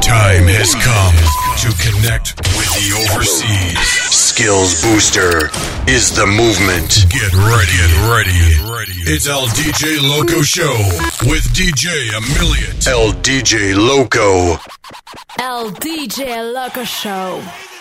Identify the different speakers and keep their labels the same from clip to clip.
Speaker 1: time has come to connect with the overseas. Skills Booster is the movement. Get ready. It's El DJ Loco Show with DJ Ameliot. El DJ Loco.
Speaker 2: El DJ Loco Show.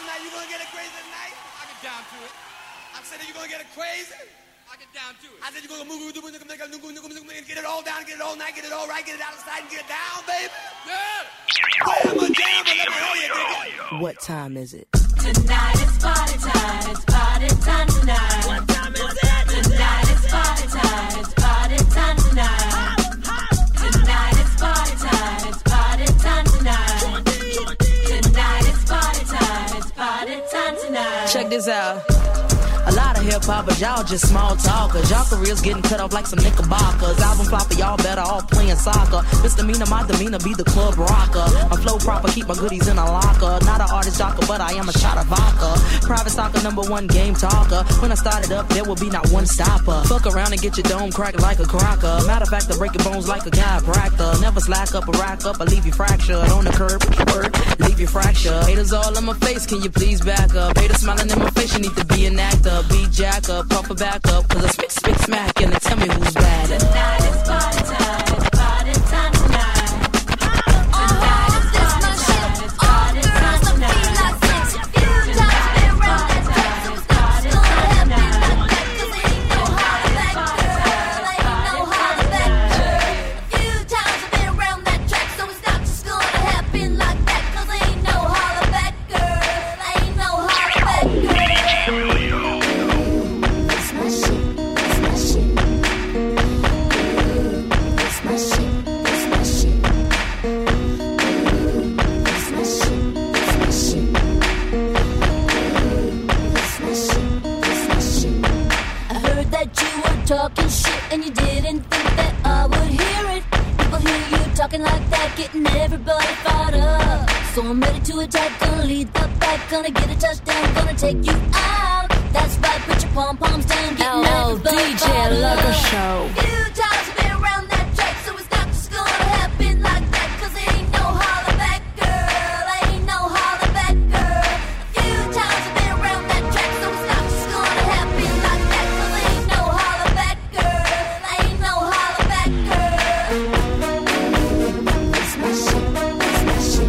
Speaker 3: I said you're gonna move, get it all down, get it all night, get it all right, get it out of sight and get it down, baby. Yeah. I'm a jam, but let me know you, nigga.
Speaker 4: What time is it?
Speaker 5: Tonight is party time. It's party time tonight.
Speaker 3: What time is it?
Speaker 5: Tonight is party time. It's party time tonight. Tonight is party time. It's party time tonight. Tonight is party time. It's party time tonight.
Speaker 4: Check this out. A lot of hip-hop, but y'all just small talkers. Y'all careers getting cut off like some knickerbockers. Album flopper, y'all better off playing soccer. Misdemeanor, my demeanor be the club rocker. My flow proper, keep my goodies in a locker. Not an artist jocker, but I am a shot of vodka. Private soccer, #1 game talker. When I started up, there will be not one stopper. Fuck around and get your dome cracked like a cracker. Matter of fact, I break your bones like a chiropractor. Never slack up or rack up, I leave you fractured. On the curb, word, leave you fractured. Haters all in my face, can you please back up? Haters smiling in my face, you need to be an actor. Beat jack up, puff a back up, cause I spit smack and tell me who's bad.
Speaker 5: Tonight is party time, it's party time tonight. Tonight is party time, it's party time tonight. Few times been around that track, so it's not just gonna happen like that. Cause ain't no holler back, girl, ain't no holler back, girl. Few times I've been around that track, so it's not just gonna happen like that. Cause ain't no holler back, girl, ain't no holler back, girl. Talking shit and you didn't think that I would hear it. People hear you talking like that, getting everybody fired up. So I'm ready to attack, gonna lead the pack, gonna get a touchdown, gonna take you out. That's right, put your pom-poms down, getting everybody fired up.
Speaker 2: DJ Loco Show.
Speaker 5: Few times I've been around that track, so it's not just gonna happen like that. Cause there ain't no holler back, girl, ain't no holler back, girl. Few times I've been around that track, so it's not just gonna happen like that. Cause there ain't no holler back, girl, ain't no holler back, girl. That's my shit, that's my shit.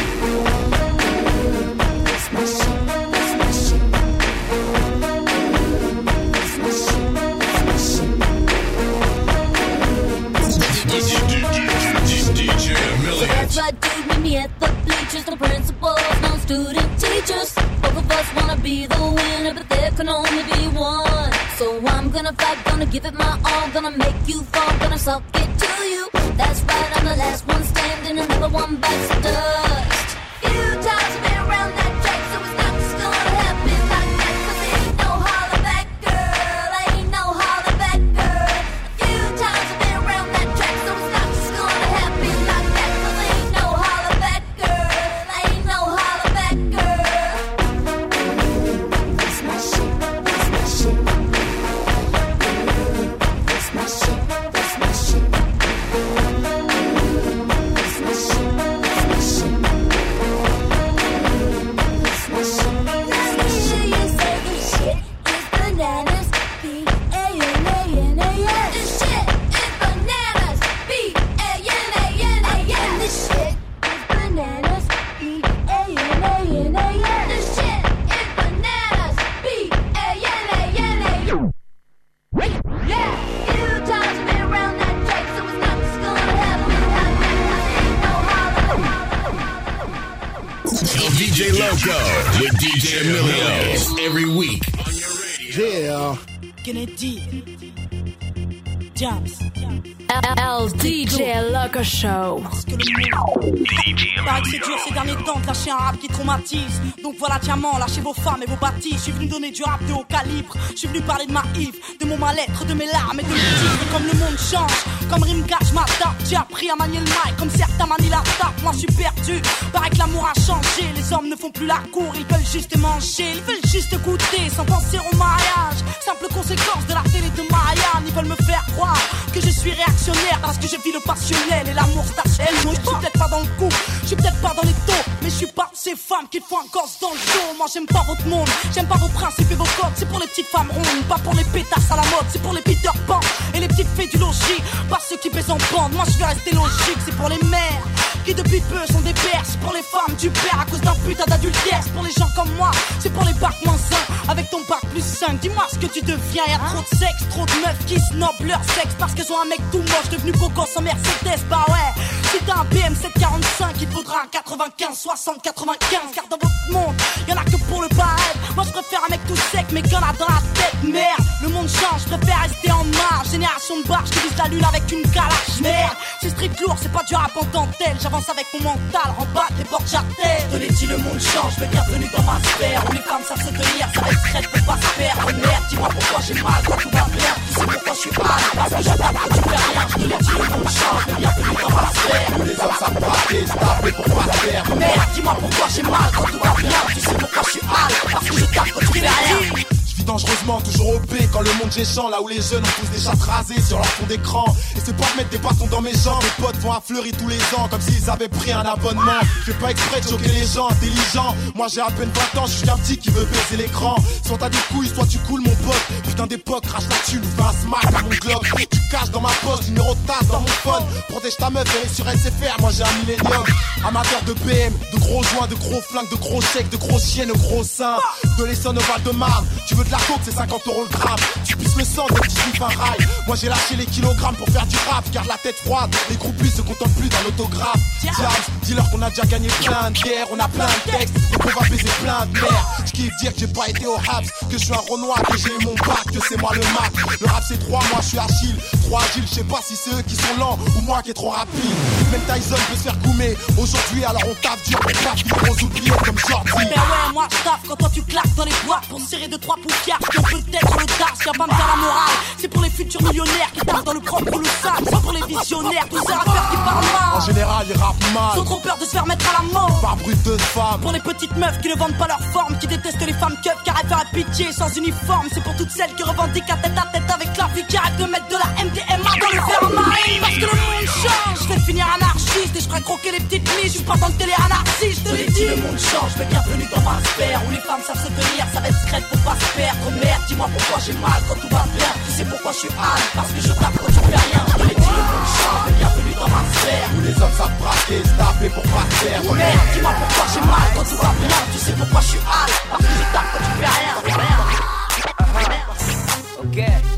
Speaker 5: That's my shit, that's my shit. That's my shit, that's my shit.
Speaker 1: DJ Ameliot.
Speaker 5: That's right, dude, meet me at the bleachers. No principals, no student teachers. Both of us wanna be the winner, but there can only be one. So I'm gonna fight, gonna give it my all, gonna make you fall, gonna suck it to you. That's right, I'm the last one standing, another one bites the dust. Few times I've been around that track, so it's not just gonna happen like that. Cause there ain't no holler back, girl, ain't no holler back, girl. Few times I've been around that track, so it's not just gonna happen like that. Cause there ain't no holler back, girl, ain't no holler back, girl. That's my shit, that's my shit. That's my shit, that's my shit. That's my shit, that's my shit. That's my shit, that's my shit. You say this shit is bananas, B-A-N-A-N-A-S. This shit is bananas, B-A-N-A-N-A-S. This shit is bananas, B-A-N-A-N-A-S. This shit is bananas, B-A-N-A-N-A-S. Yeah, few times I've been around that track, so it's not just gonna happen like that. Cause ain't no holler.
Speaker 1: DJ Loco with DJ Ameliot every week on your radio.
Speaker 6: Yeah.
Speaker 4: Kennedy. Jams.
Speaker 2: El DJ Loco Show.
Speaker 7: Paraît que c'est dur ces derniers temps de lâcher un rap qui traumatise. Donc voilà diamant, lâchez vos femmes et vos bâtis. Je suis venu donner du rap de haut calibre. Je suis venu parler de ma hive, de mon mal-être, de mes larmes et de mes titres. Comme le monde change, comme Rimgage m'adapte. J'ai appris à manier le mic comme certains manient la tape. Moi je suis perdu, paraît que l'amour a changé. Les hommes ne font plus la cour, ils veulent juste manger. Ils veulent juste goûter sans penser au mariage. Simple conséquence de la télé de Marianne. Ils veulent me faire croire que je suis réactionnaire parce que je vis le passionnel et l'amour stationnel. Non, je suis peut-être pas dans le coup, je suis peut-être pas dans les taux, mais je suis pas ces femmes qui font un gosse dans le dos. Moi j'aime pas votre monde, j'aime pas vos principes et vos codes. C'est pour les petites femmes rondes, pas pour les pétasses à la mode. C'est pour les Peter Pan et les petites filles du logis, pas ceux qui baissent en bande. Moi je vais rester logique, c'est pour les mères qui depuis peu sont des pères. C'est pour les femmes du père à cause d'un putain d'adultère. C'est pour les gens comme moi, c'est pour les bacs moins 5 avec ton bac plus 5. Dis-moi ce que tu deviens, y'a trop de sexe, trop de meufs qui snobent leur sexe parce qu'elles ont un mec tout moche devenu beau gosse en Mercedes. Bah ouais, si t'as un BM 745, il te faudra un 95, 60, 95. Car dans votre monde, y'en a que pour le pareil. Moi je préfère un mec tout sec mais qu'on a dans la tête. Merde, le monde change, je préfère rester en marge. Génération de barge qui vise la lune avec une calache. Merde, c'est street lourd, c'est pas du rap en dentelle. J'avance avec mon mental, remballe les portes j'attelle. De l'ai dit le monde change, mais bienvenue dans ma sphère où les femmes savent se tenir, ça va être crête, faut pas se perdre. Merde, dis-moi pourquoi j'ai mal quand tout va bien. Tu sais pourquoi je suis mal, parce que j'attaque quand tu fais rien. Je te l'ai dit le monde change, mais bienvenue dans ma sphère où les hommes savent braquer, se taper pour pas se perdre. Merde, dis-moi pourquoi j'ai mal quand tout va bien. Tu sais pourquoi je suis mal, parce que je tape quand tu fais rien.
Speaker 6: Dangereusement, toujours OP quand le monde géchant, là où les jeunes ont tous des chats rasés sur leur fond d'écran. Et c'est pas de mettre des bâtons dans mes jambes. Mes potes vont à Fleury tous les ans comme s'ils avaient pris un abonnement. Je fais pas exprès de choquer les gens intelligents. Moi j'ai à peine 20 ans, je suis qu'un petit qui veut baisser l'écran. Soit t'as des couilles, soit tu coules mon pote. Putain d'époque, crache là-dessus, nous fais un smack à mon globe. Tu caches dans ma poche, numéro de tasse dans mon phone. Protège ta meuf, elle est sur SFR, moi j'ai un millénium. Amateur de BM, de gros joints, de gros flingues, de gros chèques, de gros chiens, de gros seins. De l'Essonne au Val-de-Marne, tu veux de la coke, c'est 50 € le gramme. Tu pisses le sang de petit juif un rail. Moi j'ai lâché les kilogrammes pour faire du rap. Garde la tête froide, les groupies se contentent plus d'un autographe. Diams, dis-leur qu'on a déjà gagné plein de guerres. On a plein de textes et qu'on va baiser plein de mères. J'kiffe dire que j'ai pas été au rap, que je suis un Renoir, que j'ai eu mon bac, que c'est moi le Mac. Le rap c'est 3, moi je suis Achille. 3 Agile, je sais pas si c'est eux qui sont lents ou moi qui est trop rapide. Même Tyson peut se faire goumer aujourd'hui, alors on tape dur pour pas vivre aux oubliés comme Jordi.
Speaker 7: Ben ouais, moi je tape quand toi tu claques dans les boîtes pour serrer 2-3 poufiards qui ont peut-être le tard, qui va pas me faire la morale. C'est pour les futurs millionnaires qui tapent dans le propre ou le sale. C'est pour les visionnaires, tous ces rappeurs qui parlent mal.
Speaker 6: En général, ils rappent mal.
Speaker 7: Ils ont trop peur de se faire mettre à la mort
Speaker 6: par brute de femme.
Speaker 7: Pour les petites meufs qui ne vendent pas leur forme, qui détestent les femmes keufs car elles feraient pitié sans uniforme. C'est pour toutes celles qui revendiquent à tête avec la vie, qui arrêtent de mettre de la MDMA dans le verre marine. Parce que le monde change, je vais finir anarchiste et je ferai croquer les petites mises. Je suis pas dans le télé anarchiste, je te l'ai dit. Le monde change, mais bienvenue dans ma sphère où les femmes savent se tenir, ça va être secrète pour pas se perdre. Merde, dis-moi pourquoi j'ai mal quand tout va bien. Tu sais pourquoi je suis hâle, parce que je tape quand tu fais rien. Je te l'ai dit, le monde change, mais bienvenue dans ma sphère où les hommes savent braquer, se taper pour pas se perdre. Merde, dis-moi pourquoi j'ai mal quand tout va bien. Tu sais pourquoi je suis hâle, parce que je tape quand tu fais rien.
Speaker 8: Ok.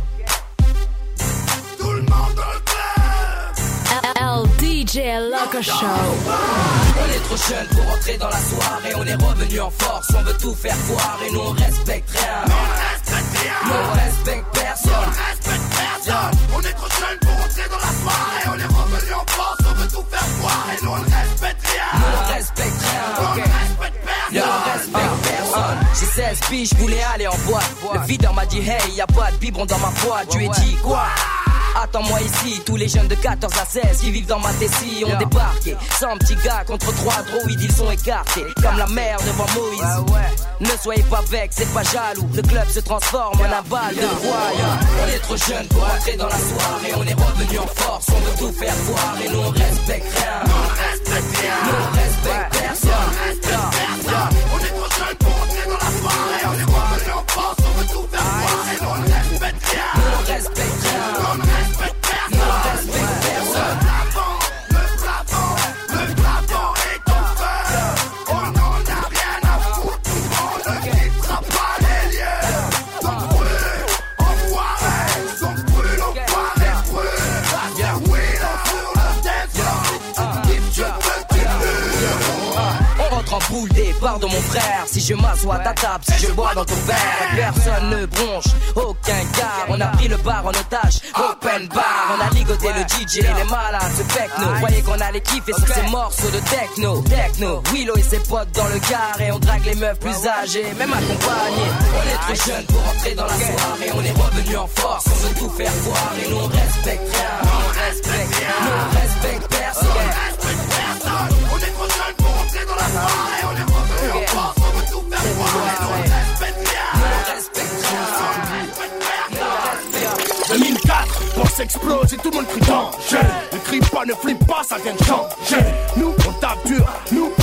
Speaker 3: Tout le monde dans le club.
Speaker 2: LDJ Loco Show.
Speaker 8: On est trop jeunes pour rentrer dans la soirée. On est revenu en force, on veut tout faire foirer. Nous on respecte rien. Nous on respecte personne.
Speaker 3: On est trop jeunes pour rentrer dans la soirée. On est revenu en force, on veut tout faire foirer. Nous on ne respecte rien.
Speaker 8: Nous on respecte rien. Ok. Nous on respecte personne. J'ai 16 piges, je voulais aller en boîte. Le videur m'a dit hey, y'a pas de biberon dans ma boîte. Je lui ai dit quoi? Attends-moi ici, tous les jeunes de 14 à 16 qui vivent dans ma tessie ont débarqué. 100 petits gars contre 3 droïdes, ils sont écartés comme la mer devant Moïse. Ne soyez pas vexes, c'est pas jaloux. Le club se transforme en un bal de royaume. On est trop jeunes pour entrer dans la soirée. On est revenu en force, on veut tout faire foirer. Nous on respecte rien. Nous on respecte rien. Nous on respecte personne.
Speaker 3: On est trop jeunes pour rentrer dans la soirée. On est revenu en force, on veut tout faire foirer. Nous on ne respecte rien.
Speaker 8: Nous on respecte rien.
Speaker 3: Nous on respecte personne.
Speaker 8: Nous on respecte personne.
Speaker 3: Le plafond est en feu. On n'en a rien à foutre. On ne quittera pas les lieux. Donc brûle, enfoiré. Donc brûle, enfoiré, brûle. Oui, sur le dance. If tu peux, tu peux.
Speaker 8: On rentre en boule départ de mon frère. Si je m'assois à ta table, si je bois dans ton verre, personne ne bronche, aucun gars. On a pris le bar en otage, open bar. On a ligoté le DJ, les malades, ce techno. Croyez qu'on allait kiffer sur ces morceaux de techno. Willow et ses potes dans le carré. On drague les meufs plus âgées, même accompagnées. On est trop jeunes pour entrer dans la soirée. On est revenu en force, on veut tout faire foirer. Nous on respecte rien. On respecte rien. Nous on respecte personne.
Speaker 3: On est trop jeunes pour rentrer dans la soirée. On est revenu en force, on veut tout faire foirer. Nous on respecte rien.
Speaker 8: Nous on respecte rien.
Speaker 9: 2004, boss explose et tout le monde crie danger. Ne crie pas, ne flippe pas, ça vient de changer. Nous on tape dur, nous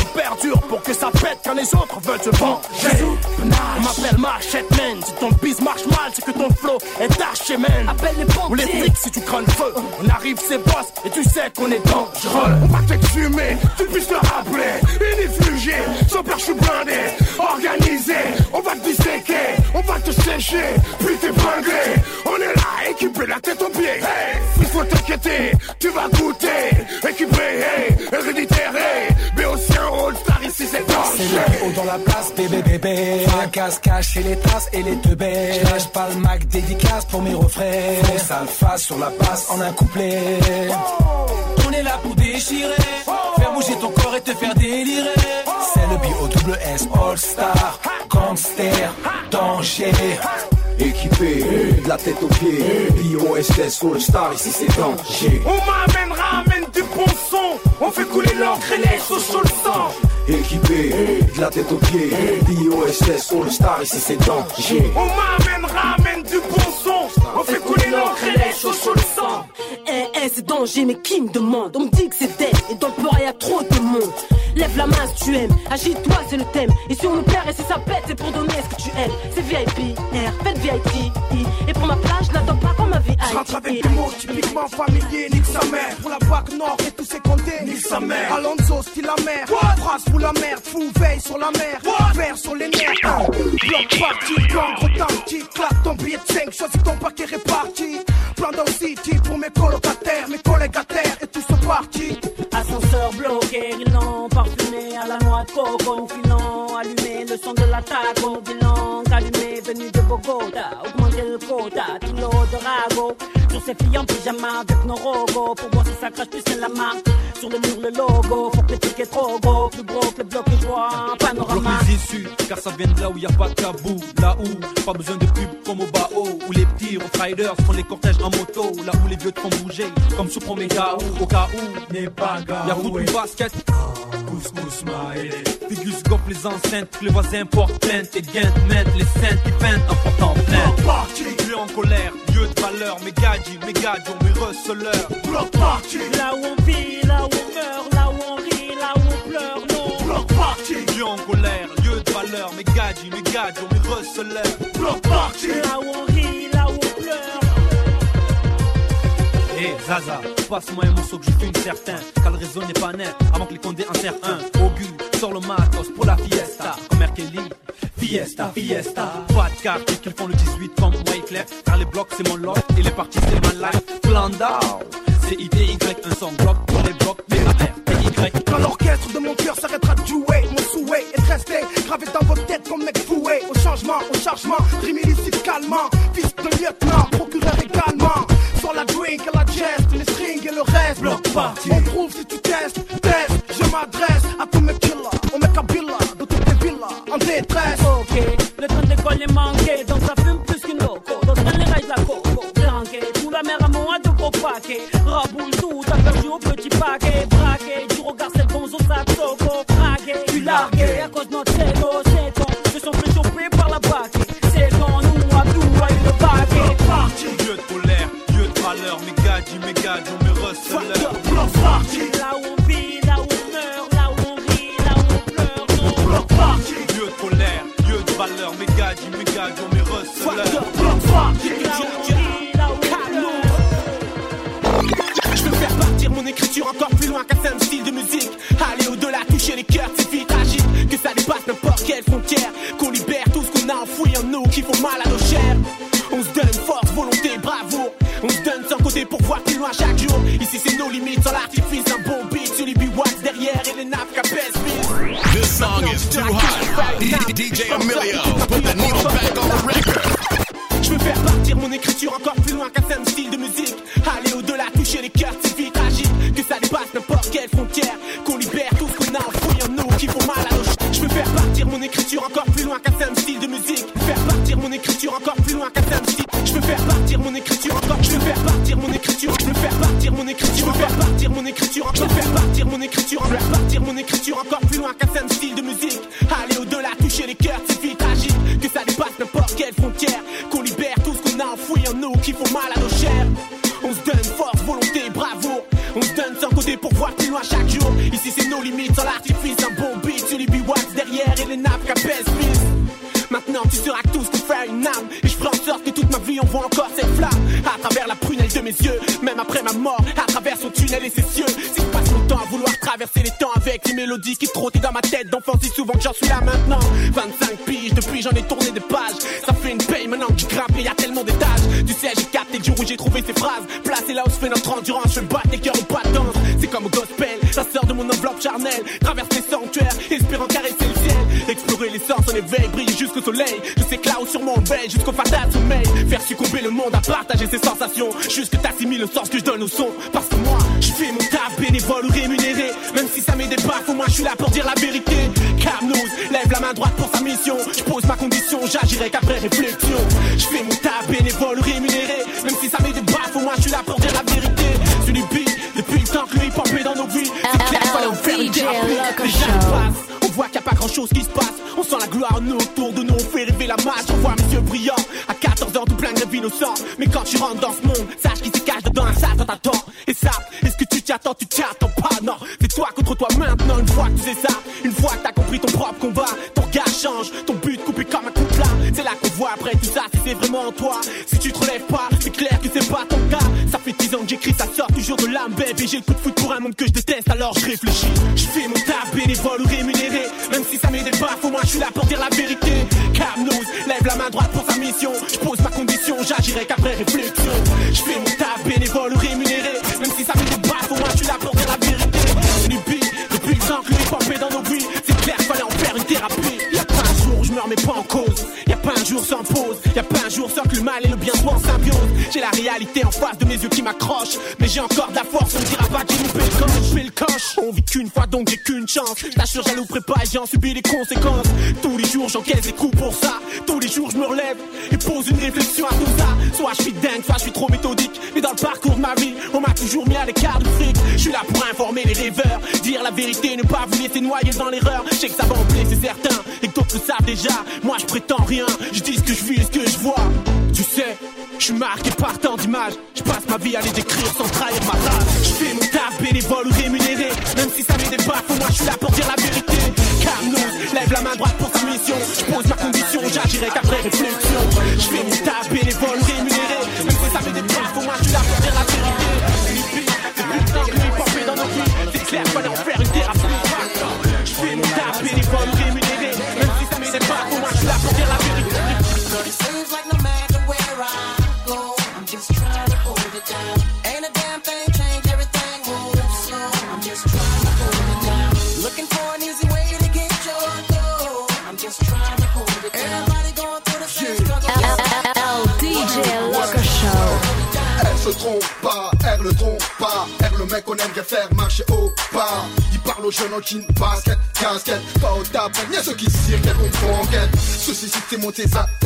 Speaker 9: que ça pète quand les autres veulent se venger. On m'appelle Machette Man. Si ton bise marche mal, c'est que ton flow est arché man.
Speaker 7: Appelle les pompiers.
Speaker 9: Ou les flics si tu crains le feu. On arrive c'est boss et tu sais qu'on est dangereux. On va t'exhumer, tu puisses te rappeler. Inifugé, sans peur je suis blindé. Organisé, on va te disséquer. On va te sécher, puis t'épingler. On est là, équipé la tête aux pieds. Hey, il faut t'inquiéter, tu vas goûter. Équipé, hey, héréditaire, hey. Mais aussi un all-star ici c'est dangereux.
Speaker 10: C'est le haut dans la place, bébé. Fracasse, cacher les tasses et les teubés. Je lâche pas le Mac, dédicace pour mes refrains. Faut sale face sur la basse en un couplet. On est là pour déchirer, faire bouger ton corps et te faire délirer. C'est le B.O.S. All-Star, gangster, danger.
Speaker 11: Équipé, de la tête aux pieds, B.O.S. All-Star, ici c'est danger.
Speaker 9: On ramène du bon son. On fait couler l'encre et les sauces sur le sang.
Speaker 11: Équipé, de la tête aux pieds, B.O.S. All-Star, ici c'est danger.
Speaker 9: On ramène du bon son. On fait couler l'encre et les sauces sur le sang.
Speaker 7: C'est danger, mais qui me demande? On me dit que c'est dead, et dans le peur y'a trop de monde. Lève la main si tu aimes, agite-toi c'est le thème. Et si on nous perd et si ça pète, c'est pour donner ce que tu aimes. C'est VIP, R, faites VIP. Et pour ma plage, je n'attends pas comme ma vie.
Speaker 9: Je rentre avec des mots typiquement familiers, nique sa mère. Pour la BAC Nord et tous ses comtés, nique sa mère. Alonso, style la mer, phrase pour la merde. Fou, veille sur la mer, vert sur les nerfs. Bloc parti, plan gros tanky. Claque ton billet de 5, choisis ton paquet réparti. Plan Down City pour mes colocataires, mes collègues à terre et tous sont partis.
Speaker 12: Ascenseur bloqué, rilant, parfumé à la noix de coco, nous filons, allumé le son de l'attaque, nos bilans, allumé, venu de Bogota, augmenter le quota, tout l'eau de rago, sur ses filles en pyjama avec nos rogos, pour voir si ça crache plus c'est la marque, sur le mur le logo, faut que le ticket trop gros, plus gros que le bloc et joie, un panorama.
Speaker 13: Bloc les issues, car ça vient de là où y a pas de tabou, là où, pas besoin de pub comme au Bao, où les petits riders font les cortèges en moto, là où les vieux te font bouger, comme sous Promega ou au cas où, n'est pas y'a foot ou basket, couscous maïlé. Figus goffre les enceintes, les voisins portent plainte et gaintent mettent les scènes qui peintent en portant plainte. Plus en colère, lieu de valeur, mes gadgets, mes receleurs.
Speaker 9: Bloc party,
Speaker 12: là où on vit, là où on meurt, là où on rit, là où on pleure, non.
Speaker 9: Bloc party,
Speaker 13: plus en colère, lieu de valeur, mes gadgets, mes receleurs.
Speaker 9: Bloc party,
Speaker 12: là où on rit, là où on pleure.
Speaker 13: Hey Zaza, passe-moi un morceau que je fume certain, car le réseau n'est pas net, avant que les condés en serrent un. Augu, sors le matos pour la fiesta, comme R. Kelly, fiesta. Pas de quartier qu'ils font le 18 comme moi et Claire, car les blocs c'est mon lot, et les parties c'est ma life. Plan down, c'est IDY, un son bloc pour les blocs, B-A-R-T-Y.
Speaker 9: Quand l'orchestre de mon cœur s'arrêtera de jouer, mon souhait est de rester gravé dans votre tête comme mec foué. Au changement, au chargement, rime illicite calmant, fils de lieutenant, procureur également. Sur la drink et la geste, les strings et le reste.
Speaker 13: Bloc party.
Speaker 9: On trouve si tu testes, je m'adresse à tous mes killers, on met Kabila de toutes les villas en détresse.
Speaker 12: Ok, le train d'école est manqué, donc ça fume plus qu'une loco. D'autres les rails de la coco, blanqué, tout la mer à moi de gros paquets. Raboule tout, t'as perdu au petit paquet. Braqué, tu regardes cette gonzo sac soco. Braqué, tu largué, à cause de notre ego, c'est ton. Se sont fait choper par la baquet. C'est quand nous, à tout, à une baquet.
Speaker 9: Party,
Speaker 13: lieu de colère, lieu de valeur, mes gadgets, mes receleurs.
Speaker 9: Bloc party,
Speaker 12: là où on vit, là où on meurt, là où on rit, là où on pleure, non.
Speaker 9: bloc party,
Speaker 13: Lieu de colère, lieu de valeur, mes gadgets, mes receleurs.
Speaker 9: bloc party,
Speaker 12: Là où on rit, là où on pleure.
Speaker 9: Je veux faire partir mon écriture encore plus loin qu'un simple style de musique. Aller au-delà, toucher les cœurs, c'est vite tragique. Que ça dépasse n'importe quelle frontière. Qu'on libère tout ce qu'on a enfoui en nous qui font mal à nos chairs. On se donne force, volonté, bravoure. On se donne sans côté pour voir plus loin chaque jour. Ici c'est nos limites, sans l'artifice, un bon beat. Sur les B-Wax derrière et les nappes qu'à baisse.
Speaker 1: This song is too hot. DJ Emilio, put the needle back on the record.
Speaker 9: Je veux faire partir mon écriture encore plus loin qu'un simple style de musique. Aller au-delà, toucher les cœurs, c'est vite tragique. Que ça dépasse n'importe quelle frontière. Qu'on libère tout ce qu'on a enfoui en nous qui font mal à nos Je veux faire partir mon écriture encore plus loin qu'un simple style de musique. Faire partir mon écriture encore plus loin qu'un simple style. Je veux faire partir mon écriture encore. Je veux faire partir mon écriture. Je veux faire partir mon écriture. Je veux faire partir mon écriture. Je veux faire partir mon écriture. Je veux faire partir mon écriture encore plus loin qu'un simple style de musique. Aller au-delà, toucher les cœurs, c'est vite tragique. Que ça dépasse n'importe quelle frontière. Qu'on libère tout ce qu'on a enfoui en nous qui font mal à nos chairs. On se donne force, volonté, bravoure. On se donne sans côté pour voir plus loin chaque jour. Ici c'est nos limites, sans l'artifice, un bon beat sur les B-Wax les nappes qu'à Smith. Maintenant tu seras tout ce que fait une âme. Et je ferai en sorte que toute ma vie on voit encore cette flamme à travers la prunelle de mes yeux. Même après ma mort, à travers son tunnel et ses cieux. Si je passe mon temps à vouloir traverser les temps avec les mélodies qui trottaient dans ma tête d'enfant, si souvent que j'en suis là maintenant. 25 piges, depuis j'en ai tourné des pages. Ça fait une paye maintenant que je grimpe et y'a tellement d'étages. Tu sais j'ai capté le jour où j'ai trouvé ces phrases. Placé là où se fait notre endurance, je batte les cœurs au pas de danse. C'est comme au gospel, ça sort de mon enveloppe charnelle. Traverse les sanctuaires, espérant caresser le ciel. Explorer les sens en éveil, briller jusqu'au soleil. Je sais que là-haut sur mon veille, jusqu'au fatal sommeil. Faire succomber le monde à partager ses sensations. Juste que t'assimiles le sens que je donne au son. Parce que moi, je fais mon taf bénévole ou rémunéré. Même si ça m'aide pas, faut moi je suis là pour dire la vérité. Camnose, lève la main droite pour sa mission. Je pose ma condition, j'agirai qu'après réflexion. Je fais mon taf bénévole ou rémunéré. Même si ça m'aide pas, faut moi je suis là pour dire la vérité. Sur du beat, depuis le temps que le hip-hop est dans nos vies. C'est clair, fallait en faire une thérapie. Les gens passent, on voit qu'il n'y a pas grand chose qui se passe. On sent la gloire autour de nous, on fait rêver la masse. On voit mes yeux brillants, à 14 ans tout plein de rêves innocents. Mais quand tu rentres dans ce monde, sache qu'il se cache dedans un sale t'attends. Et ça, est-ce que tu t'y attends pas, non. C'est toi contre toi maintenant, une fois que tu sais ça. Une fois que t'as compris ton propre combat, ton regard change, ton but coupé comme un coup de plat. C'est là qu'on voit après tout ça si c'est vraiment toi. Si tu te relèves pas, c'est clair que c'est pas ton cas. Ça fait 10 ans que j'écris, ça sort toujours de l'âme, baby. J'ai le coup de foot pour un monde que je déteste, alors je réfléchis. Je fais mon taf bénévole ou rémunéré. Même si ça m'aide pas, faut moi je suis là pour dire la vérité. Camnose, lève la main droite pour sa mission. Je pose ma condition, j'agirai qu'après réflexion. Je fais mon taf bénévole ou rémunéré. Même si ça m'aide pas, faut moi je suis là pour dire la vérité. C'est du beat, depuis le temps que le hip-hop est dans nos vies. C'est clair, fallait en faire une thérapie. Y'a pas un jour où je me remets pas en cause. Y'a pas un jour sans pause. Y'a pas un jour sans que le mal et le bien soient en symbiose. J'ai la réalité en face de mes yeux qui m'accrochent. Mais j'ai encore de la force, on me dira pas que j'ai loupé le coche. Je fais le coche, on vit qu'une fois donc j'ai qu'une chance. T'assure, j'en louperai pas et j'en subis les conséquences. Tous les jours j'encaisse des coups pour ça. Tous les jours je me relève et pose une réflexion à tout ça. Soit je suis dingue, soit je suis trop méthodique. Mais dans le parcours de ma vie, on m'a toujours mis à l'écart du fric. Je suis là pour informer les rêveurs. Dire la vérité, ne pas vous laisser noyer dans l'erreur. Je sais que ça va en plaire, c'est certain. Et que d'autres le savent déjà. Moi je prétends rien, je dis ce que je vis et ce que je vois. Tu sais, je suis marqué par tant d'images. Je passe ma vie à les décrire sans trahir ma rage. Je fais mon taf bénévole ou rémunéré. Même si ça m'aide pas, faut moi je suis là pour dire la vérité. Camnose, lève la main droite pour sa mission. Je pose ma condition, j'agirai qu'après réflexion. Je fais mon taf bénévole ou rémunéré. Même si ça m'aide pas, faut moi je suis là pour dire la vérité. Depuis le temps que le hip-hop est dans nos vies. C'est clair, fallait en faire une thérapie. Je fais mon taf bénévole ou rémunéré. Même si ça m'aide pas, faut moi je suis là pour dire la vérité.
Speaker 14: It seems like no matter where I go, I'm just trying to hold it down. Ain't a damn thing change, everything moves slow. I'm just trying to hold it down. Looking for an easy way to get your dough. I'm just trying to hold it down. Everybody going through the same struggle.
Speaker 2: DJ Loco Show.
Speaker 6: Elle se trompe pas, elle le trompe pas. Elle le mec qu'on aimerait faire marcher au pas. Il parle aux jeunes en jean, basket, casquette. Pas au tapin, y'a ceux qui cirent, qu'elles comprennent enquête. Ceci système ont tes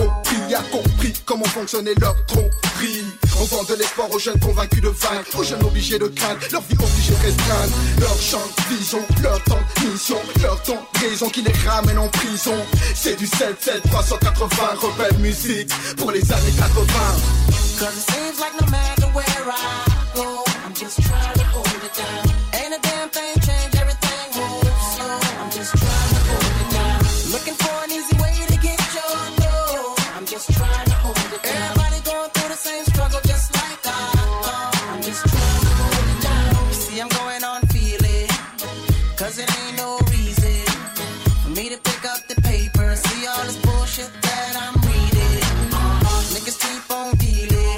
Speaker 6: a compris comment fonctionnait leur tromperie. On vend de l'espoir aux jeunes convaincus de vaincre, aux jeunes obligés de craindre, leur vie obligée de restreindre. Leur champ de vision, leur temps de mission, leur temps de raison qui les ramène en prison. C'est du 7-7, 380, rebelle musique pour les années 80.
Speaker 14: Cause it seems like no matter where I go, I'm just trying to hold it down. Ain't a damn thing change, everything moves slow. I'm just trying to hold it down. Looking for an easy way to get your dough. I'm just trying to hold it down. Everybody going through the same struggle just like I. I'm just trying to hold it down. You see I'm going on feeling, cause it ain't no reason for me to pick up the paper and see all this bullshit that I'm reading. Niggas keep on dealing,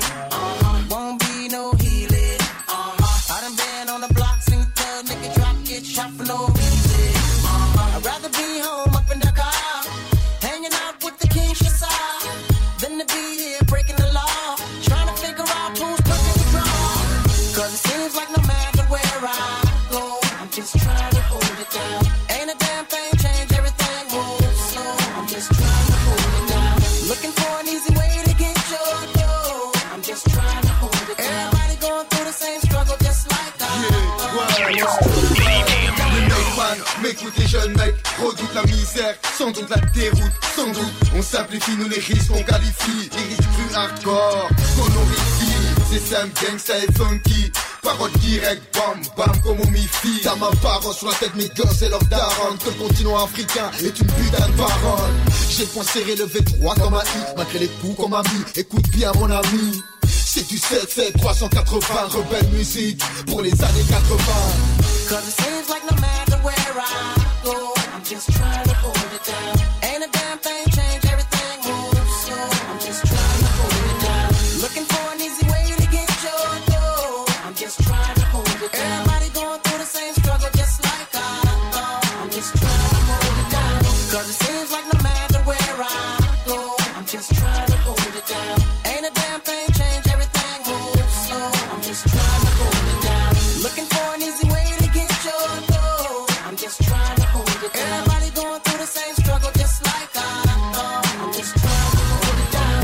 Speaker 14: won't be no healing. I done been on the block, seen the thug nigga drop, get shot for no reason. I'd rather be home up in the car, hanging out with the king Shazar, than to be here breaking the law, trying to figure out who's pushing the draw. Cause it seems like no matter where I go, I'm just trying to hold it down. Ain't a damn thing change, everything moves slow. I'm just trying to hold it down. Looking for an easy way to get your dough. I'm just trying to hold it down. Everybody going through the same struggle just like
Speaker 6: M'écoute les jeunes mecs, redoutent la misère, sans doute la déroute, sans doute. On simplifie, nous les risques, on qualifie. Les risques plus hardcore, qu'on horrifie. C'est simple, gangsta et funky. Parole directe, bam, bam, comme on m'y fie. T'as ma parole sur la tête, mes gosses et leurs darons. Que le continent africain est une putain de parole. J'ai le poing serré, levé droit comme un I. Malgré les coups qu'on m'a mis, écoute bien mon ami. C'est du 7-7, 380, rebelle musique pour les années 80.
Speaker 14: Cause it seems like no matter where I go, I'm just trying to hold it down. Ain't a damn thing changed, everything moves slow. I'm just trying to hold it down. Looking for an easy way to get your dough. I'm just trying to hold it down. Everybody going through the same struggle just like I thought. I'm just trying to hold it down. Cause it seems like no matter where I go, I'm just trying to hold it down. Ain't a damn thing changed, everything moves slow. I'm just trying to hold it down. Looking for an easy way to get your dough. I'm just trying to hold it down. Everybody going through the same struggle just like I thought. I'm just trying to hold it down.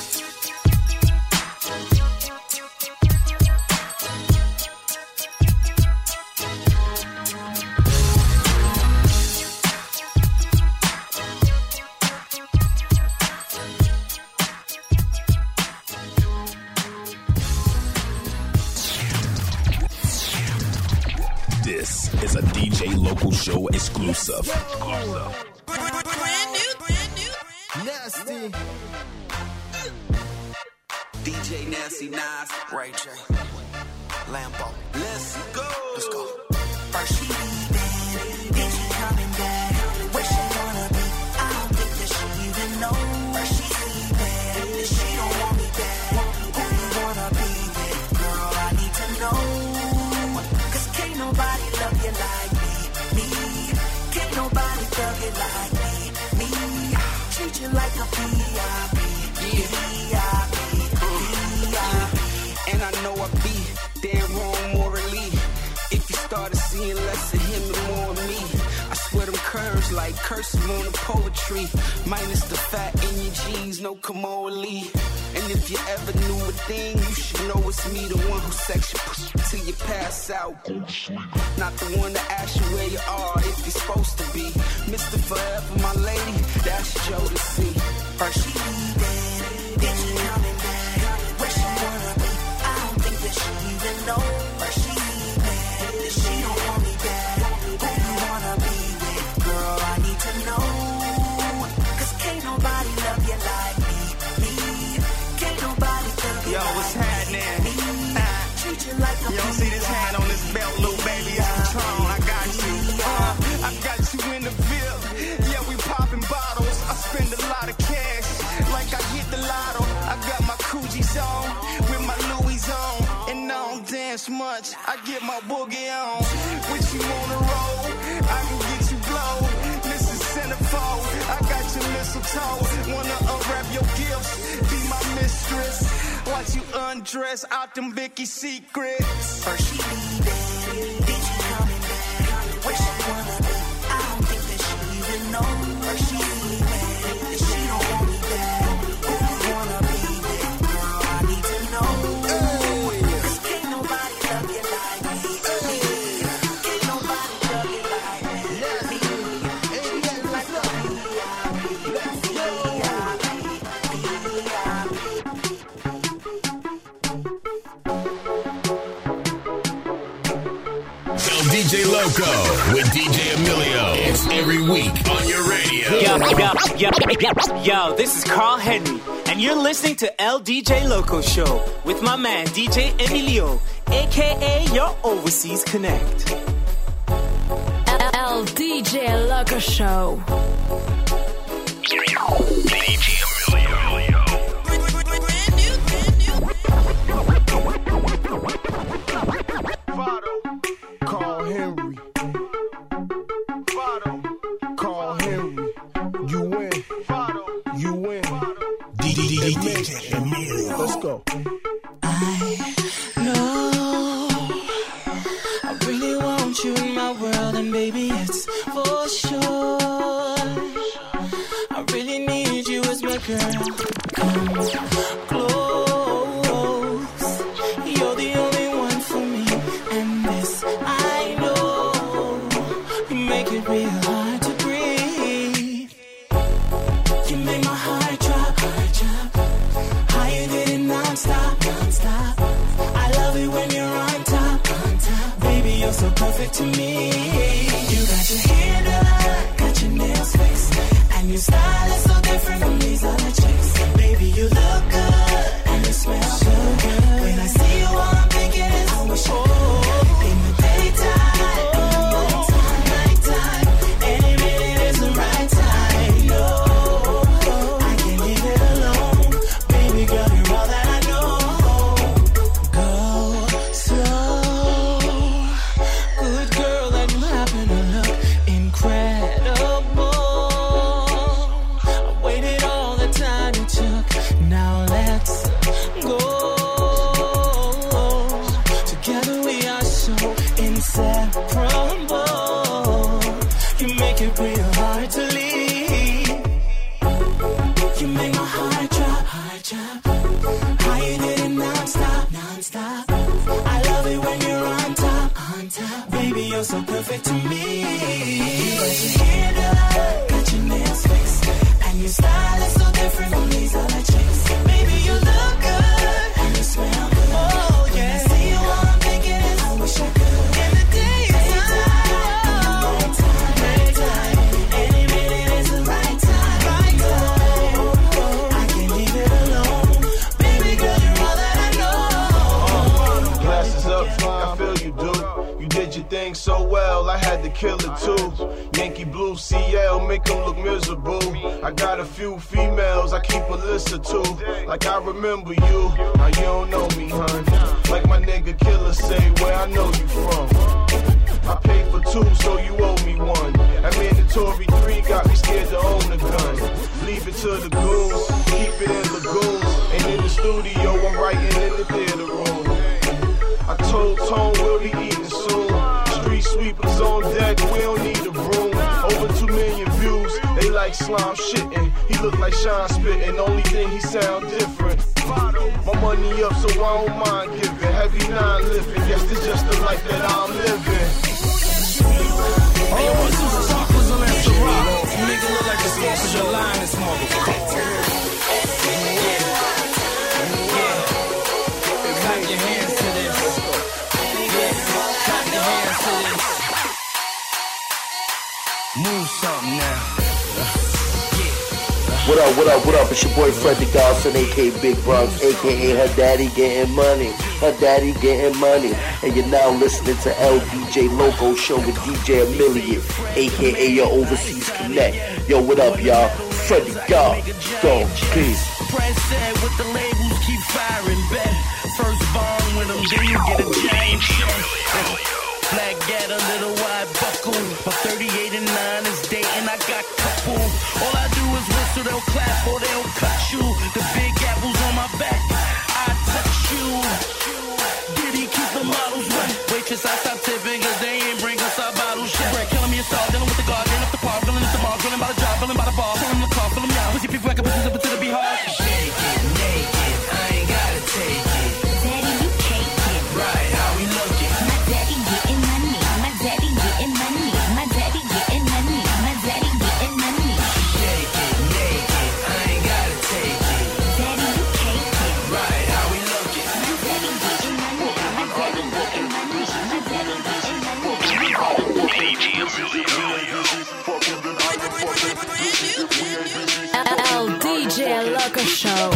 Speaker 15: This is a DJ Local Show exclusive.
Speaker 3: Brand new.
Speaker 16: Nasty. DJ Nasty Nas, Ray J, Lambo. Let's go. First she leaving, then she coming back. Where she wanna be? I don't think that she even know. First she leaving, then she don't want me back. Who you wanna be with, girl? I need to know. Cause can't nobody love you like me. Can't nobody love you like me. Treat you like a VIP. And I know I be damn wrong morally. If you started seeing less of him and more of me, I swear them curves like cursive on the poetry. Minus the fat in your jeans, no commodity. And if you ever knew a thing, you should know it's me, the one who sex you push you till you pass out. Not the one to ask you where you are if you're supposed to be. Mr. Forever, my lady, that's Joe to see. First she leaving, then she coming back. Where she wanna be? I don't think that she even know. First she leaving, then she don't want me back. Who you wanna be with, girl? I need to know. Cause can't nobody love you like me. Can't nobody love you. Yo, what's happening?
Speaker 14: Treat you like a
Speaker 16: you don't see this hand on this belt, little baby, it's Patron. I got you. I got you in the Ville. Yeah, we popping bottles. I spend a lot of cash, like I hit the lotto. I got my Coogis on, with my Louis on, and I don't dance much. I get my boogie on. With you on the road, I can get you blow. Mrs. Centerfold, I got your mistletoe. Wanna unwrap your gifts, be my mistress. Watch you undress out them Vicky secrets.
Speaker 14: First she leaving, then she coming back. Where she wanna be? I don't think that she even know. First she leaving, then she don't want me back. Who you wanna be with, girl? I need to know. Cause can't nobody love you like me. Can't nobody love you like me. Treat you like a
Speaker 1: DJ Loco with DJ Emilio. It's every week on your radio.
Speaker 17: Yo, this is Carl Henry, and you're listening to LDJ Loco Show with my man DJ Emilio, aka your Overseas Connect.
Speaker 2: LDJ Loco Show.
Speaker 1: DJ Emilio.
Speaker 18: Carl Henry. Carl Henry. You win. You win. DJ Emilio. Let's go.
Speaker 4: No, I really want you in my world, and baby, it's for sure. I really need you as my girl. Come close. You're the only one for me, and this I know. You make it real hard to breathe. You make my heart drop, how you did it non-stop. I love it when you're on top.
Speaker 19: to me. You got your hair done, got your nails fixed, and your style is so different from these other chicks. Baby, you look good, and you smell so good. When I see you, all I'm thinking is I wish I could. In the daytime, in the nighttime, any minute is the right time. No, I can't leave it alone. Baby girl, you're all that I know. Go slow, good girl, and you happen to look incredible. I waited all the time it took. Now let's go. Together we are so inseparable. You make it real hard to leave. You make my heart drop, higher than it non-stop. I love it when you're on top. Baby, you're so perfect to me. You got your hair done, got your nails fixed, and your style is so different from these other chicks. Baby, you look good, and you smell good. Oh yeah. When I see you, all I'm thinking is I wish I could. In the daytime, any minute is the right time. I can't leave it alone. Baby girl, you're all that I know.
Speaker 18: Glasses up, I feel you do. You did your thing so well, I had to kill it too. Yankee Blue CL, make them look miserable. I got a few females, I keep a list of two. Like I remember you, now you don't know me, hun. Like my nigga Killer say, where I know you from. I paid for two, so you owe me one. That mandatory 3 got me scared to own a gun. Leave it to the goons, keep it in lagoons. And in the studio, I'm writing in the theater room. I told Tone we'll be eating soon. Street sweepers on deck, we don't need a room. Over 2 million views, they like slime shitting. He look like Sean spitting, only thing he sound different. My money up, so I don't mind giving. Heavy 9 lifting, guess it's just the life that I'm living.
Speaker 10: Hey, yo, what's this choppers on that Ciroc? Nigga look like the scope of your line, this motherfucker. Clap your hands to this. Clap your hands to this. Move something now.
Speaker 20: What up? It's your boy Freddy Dawson, aka Big Bronx, aka her daddy getting money. And you're now listening to LDJ Loco Show with DJ Emilio, aka your Overseas Connect. Yo, what up, y'all? Freddy Dawson, peace.
Speaker 19: Press said with the labels keep firing bet. First bond with them, then you get a giant check. Black gat, a little wide buckle. My 38 and 9 is dating, I got couple. All I do is whistle, they'll clap or they'll cut you. The big apples on my back, I touch you. Did he keep the models wet? Waitress, I stopped tipping cause they ain't bring us our bottles yet. Bread, killing me a star, dealing with the guard, dealing up the park, dealing at the mall, dealing by the job, dealing by the bar, filling the car, filling me out. Pussy people, I can put this up to the be hard. Shake it, naked, I ain't gotta take it. Daddy, you cake it. Right, how we looking?
Speaker 5: My daddy getting money. My daddy getting money. My daddy getting money. My daddy getting money.
Speaker 19: Shake it, naked, I ain't gotta take it.
Speaker 5: Daddy, you cake it.
Speaker 19: Right, how we looking?
Speaker 5: My daddy getting money. My daddy getting money. My daddy getting money.
Speaker 2: LDJ Loco Show.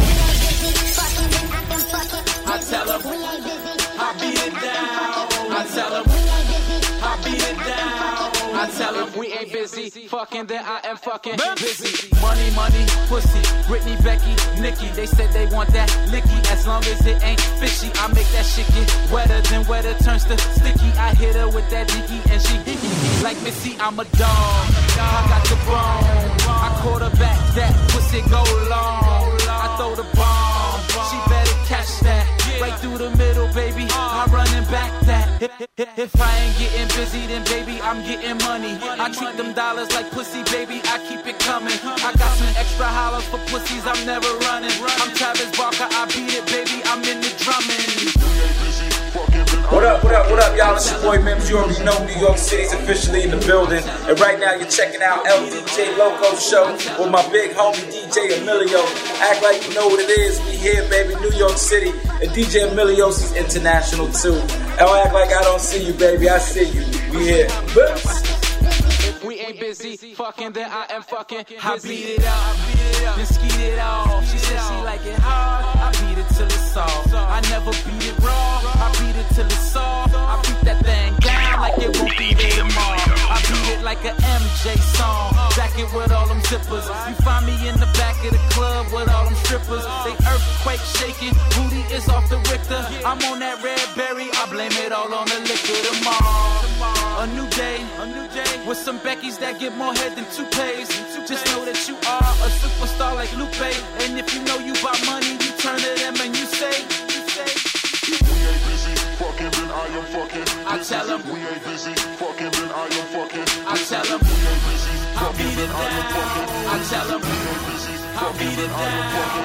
Speaker 19: I tell her, I beat it down. I tell her, I beat it down. I tell her, we ain't busy fucking, then I am fucking busy. Money, pussy, Britney, Becky, Nicki. They said they want that licky. As long as it ain't fishy, I make that shit get wetter than wetter turns to sticky. I hit her with that dicky and she like Missy, I'm a dog. I got the bone. I quarterback that pussy go long. I throw the bomb. She better catch that. Right through the middle, baby. I'm running back that. If I ain't getting busy, then baby, I'm getting money. I treat them dollars like pussy, baby. I keep it coming. I got some extra hollers for pussies. I'm never running. I'm Travis Barker. I beat it, baby. I'm in the drumming.
Speaker 21: What up, y'all? It's your boy Mims. You already know New York City's officially in the building. And right now you're checking out LDJ Loco Show with my big homie DJ Emilio. Act like you know what it is. We here, baby, New York City. And DJ Emilio's is international too. Don't act like I don't see you, baby. I see you. We here.
Speaker 19: If we ain't busy fucking, then I am fucking busy. I beat it out, then skeet it off. She said she like it hard, I beat it till it's soft. I never beat it raw, I beat it till it's soft. I beat that thing down like it won't be there tomorrow. I beat it like a MJ song, jacket with all them zippers. You find me in the back of the club with all them strippers. They earthquake shaking, booty is off the Richter. I'm on that red berry, I blame it all on the liquor tomorrow. A new day, with some Beckys that get more head than toupees. Just know that you are a superstar like Lupe. And if you know you got money, you turn to them and you say,
Speaker 3: we ain't busy fucking, then I am fucking.
Speaker 19: I tell them,
Speaker 3: we ain't busy fucking, then I am fucking.
Speaker 19: I tell them,
Speaker 3: we ain't busy
Speaker 19: I
Speaker 3: fucking,
Speaker 19: beat it
Speaker 3: then I am fucking.
Speaker 19: down. I tell them,
Speaker 3: we ain't busy
Speaker 19: I
Speaker 3: fucking,
Speaker 19: beat it
Speaker 3: then I am fucking.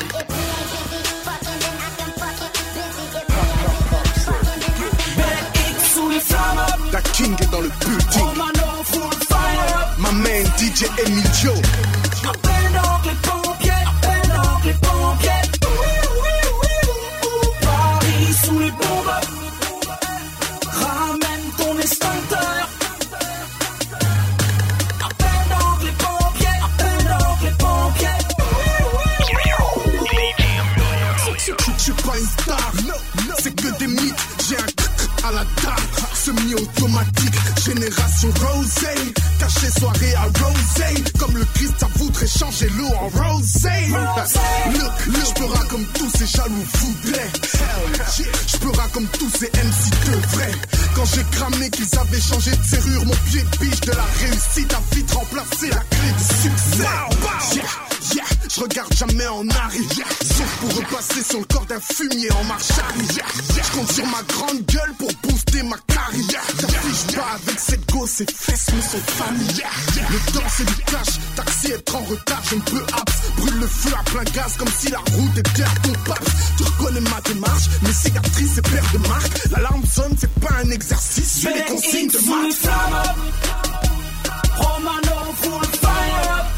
Speaker 8: La King est dans le building. Ma main DJ Emilio.
Speaker 22: Appelle donc les pompiers, appelle donc les pompiers. Paris sous les bombes. Ramène ton extincteur. Appelle donc les pompiers, appelle donc les pompiers.
Speaker 8: Je suis pas une star, c'est que des mythes. J'ai un à la dalle, semi-automatique, génération Rosé. Caché soirée à Rosé, comme le Christ, ça voudrait changer l'eau en Rosé. Look, j'peuras comme tous ces jaloux voudraient. Je peuras comme tous ces MC devraient. Quand j'ai cramé qu'ils avaient changé de serrure, mon pied de biche de la réussite a vite remplacé la clé du succès. Je regarde jamais en arrière, sauf pour repasser sur le corps d'un fumier en marche arrière. Je compte sur ma grande gueule pour booster ma carrière. T'affiches pas avec cette gosse, ses fesses me sont familières. Le temps c'est du cash, taxi être en retard, je ne peux abs. Brûle le feu à plein gaz comme si la route était à ton pape. Tu reconnais ma démarche, mes cicatrices et paires de marques. L'alarme sonne, c'est pas un exercice, suis les consignes de marque.
Speaker 22: Romano full fire up.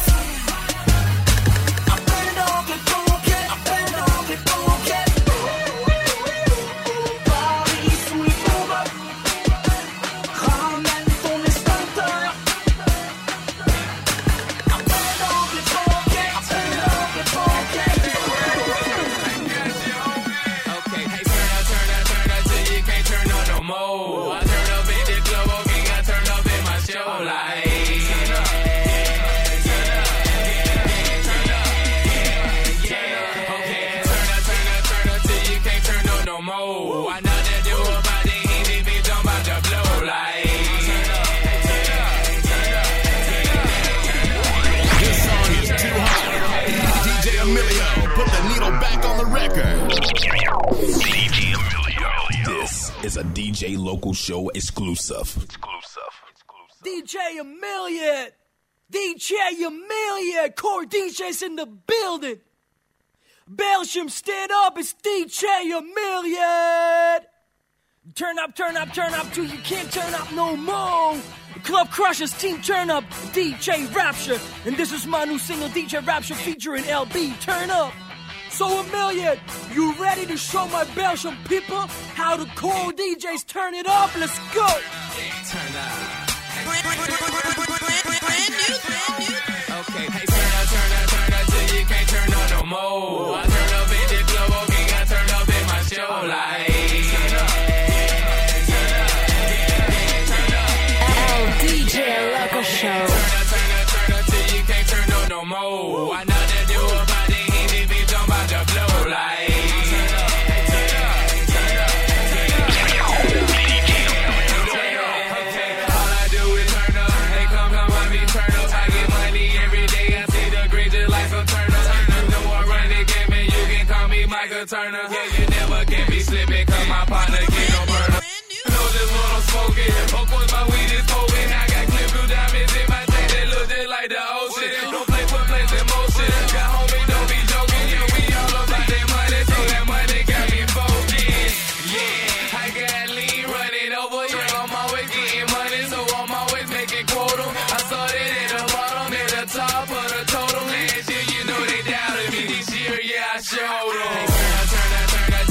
Speaker 15: Is a DJ Local Show exclusive.
Speaker 7: DJ Amelia! DJ Amelia! Core DJs in the building! Belgium, stand up! It's DJ Amelia! Turn up, turn up, turn up till you can't turn up no more! Club Crushers, Team Turn Up, DJ Rapture. And this is my new single, DJ Rapture, featuring LB. Turn up! So Amelia, you ready to show my Belgian people how the core DJs turn it up? Let's go!
Speaker 19: Turn up. Okay, hey, turn up till you can't turn up no more. I turn up in the club, okay, I turn up in my show like.
Speaker 2: DJ Local Show.
Speaker 19: Turn up till you can't turn up no more. I know that do about it. Blow like all I do is turn up. Hey, come on me, turn up. I get money every day. I see the green just like some turn up. No one run the game and you can call me Michael Turner. Yeah, you never can be slipping cause my partner get no burner. Know this what I'm smoking. Of course my weed is poking. I got clear blue diamonds in my tank that look just like the ocean. Don't play with plays in motion. Got homie, don't be joking. Yeah, we all about that money, so that money got me focused. Yeah, I got lean running over. Yeah, I'm always getting money, so I'm always making quota. I saw that at the bottom, at the top of the total. Last year, you know they doubted me. This year, yeah, I showed them. Hey, turn up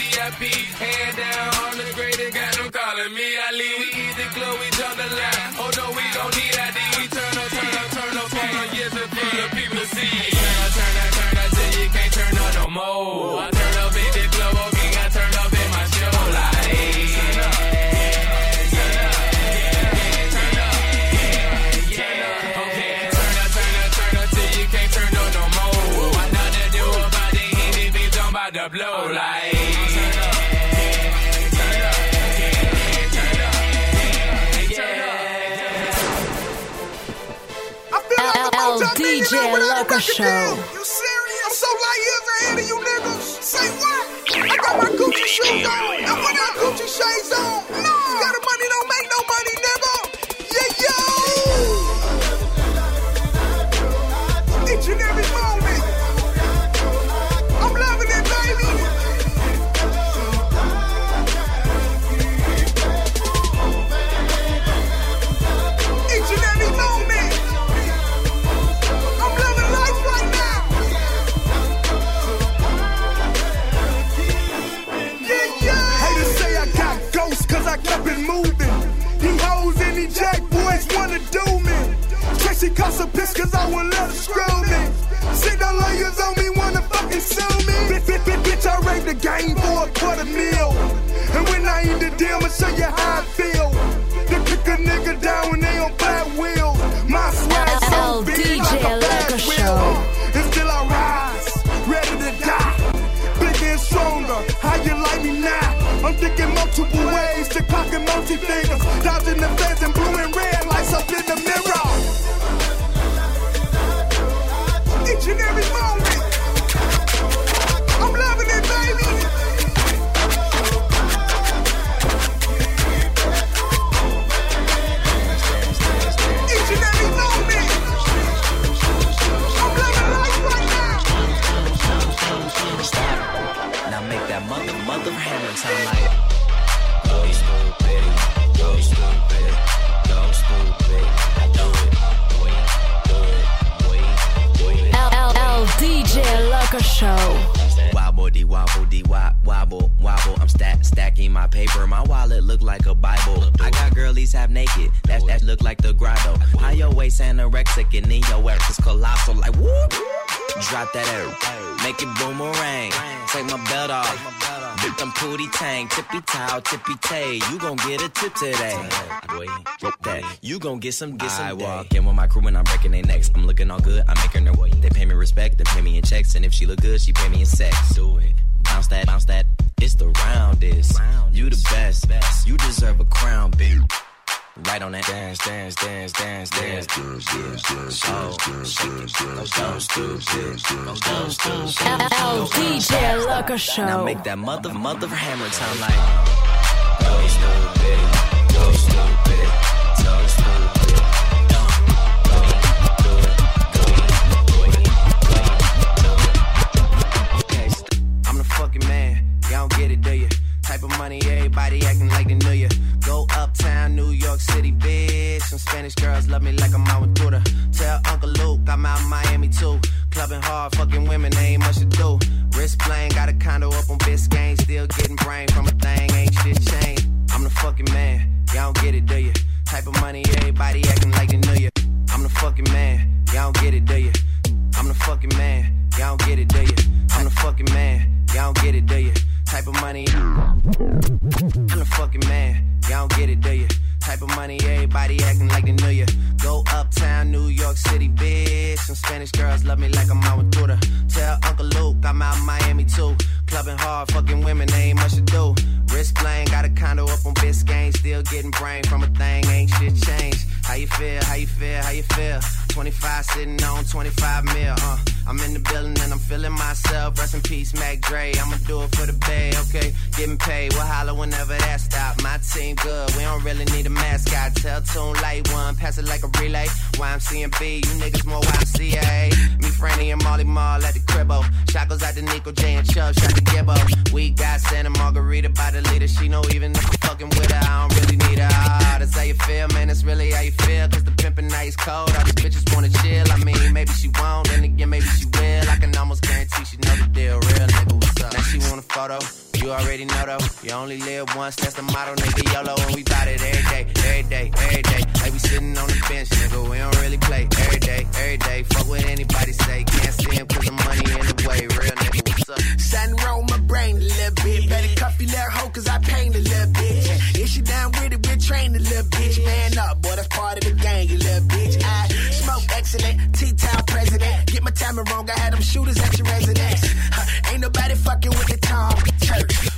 Speaker 11: VIP, hand down on the grade, and got them calling me Ali. We eat the glow, we jump the line. Oh no, we don't need ID. We turn up for the years of for the people see. Turn up till you can't turn up no more. I turn up in the glow, okay, I turn up in my show like. The blow like
Speaker 2: DJ Loco Show.
Speaker 8: You serious? I'm so light years ahead of you niggas. Say what? I got my Gucci shoes on. I put my Gucci shades on. No, got the money, don't make no money, nigga. Yeah, yo. Each and every moment. I'm loving it, baby. Each and every moment. I'm living life right now. Yeah. Haters say I got ghosts cause I kept it moving. He hoes and he jack boys wanna do me. Tracy cost a piss cause I won't let her screw me. Sit the lawyers on me wanna fucking sue me. Bitch, I rate the game for $250,000. And when I eat the deal, I'ma show you how I feel. They kick a nigga down when they on flat wheels. My swag so big like a flat wheel. And still I rise, ready to die. Bigger and stronger, how you like me now? I'm thinking multiple ways to cocking multi-fingers. Dodging the feds and blue and red lights up in the mirror. Each and every moment. I'm loving it, baby. Each and every moment. I'm loving life right now.
Speaker 13: Now make that mother hammer sound like. Go stupid, go stupid, go stupid. I do it.
Speaker 2: DJ Loco Show.
Speaker 13: Wobble dee wobble. I'm stacking my paper. My wallet look like a Bible. I got girlies half naked. That look like the grotto. How your waist anorexic and then your ass is colossal. Like whoop. Drop that air. Make it boomerang. Take my belt off. Big them pootie tang. Tippy towel, tippy tay. You gon' get a tip today. You gon' get some. I walk in with my crew and I'm breaking their necks. I'm looking all good. I'm making their way. They pay me respect. They pay me in checks. And if she look good, she pay me in sex. Do it. Bounce that. It's the roundest. You the best. You deserve a crown, baby. Right on that dance.
Speaker 2: DJ Loco Show.
Speaker 13: Now make that mother hammer sound like. Go stupid, go stupid, so stupid. Okay, I'm the fucking man. Y'all don't get it, do you? Type of money, everybody acting like they knew you. Go uptown, New York City, bitch. Some Spanish girls love me like I'm out with Duda. Tell Uncle Luke I'm out in Miami too. Clubbing hard, fucking women, they ain't much to do. Wrist playing, got a condo up on Biscayne. Still getting brain from a thing, ain't shit changed. I'm the fucking man, y'all don't get it, do you? Type of money, everybody acting like they knew you. I'm the fucking man, y'all don't get it, do you? I'm the fucking man, y'all don't get it, do you? I'm the fucking man, y'all don't get it, do you? Type of money. I'm the fucking man. Y'all don't get it, do you? Type of money, everybody acting like they knew you. Go uptown, New York City, bitch. Some Spanish girls love me like I'm out with Duda. Tell Uncle Luke I'm out in Miami too. Clubbing hard, fucking women, they ain't much to do. Wrist playing, got a condo up on Biscayne. Still getting brain from a thing, ain't shit changed. How you feel? 25 sitting on 25 mil, I'm in the building and I'm feeling myself. Rest in peace, Mac Dre. I'ma do it for the bay, okay? Getting paid, we'll holler whenever that stop. My team good, we don't really need a mascot. Tell Tune Light One, pass it like a relay. YMCMB, you niggas more YMCA. Me, Franny, and Molly Mall at the cribbo. Shot goes out to Nico J and Chubb, shot to Gibbo. We got Santa Margarita by the leader. She know even if I'm fucking with her, I don't really need her. $100, how you feel, man, it's really how you feel. Cause the pimpin' nice cold, all these bitches wanna chill. I mean, maybe she won't, then again, maybe she will. I can almost guarantee she know the deal, real nigga, what's up? Now she want a photo, you already know though. You only live once, that's the motto, nigga, YOLO. And we bout it every day, every day, every day. Like we sitting on the bench, nigga, we don't really play. Every day, fuck what anybody say. Can't see him cause the money in the way, real nigga, what's up?
Speaker 9: Something wrong with my brain a little bit. Better cuff your little hoe cause I pain a little bitch. If she down with it, we'll train a little bitch. Man up, boy, that's part of the gang, you little bitch. I smoke excellent, T-Town president. Get my timing wrong, I had them shooters at your residence. Ain't nobody fucking with the Tom Church.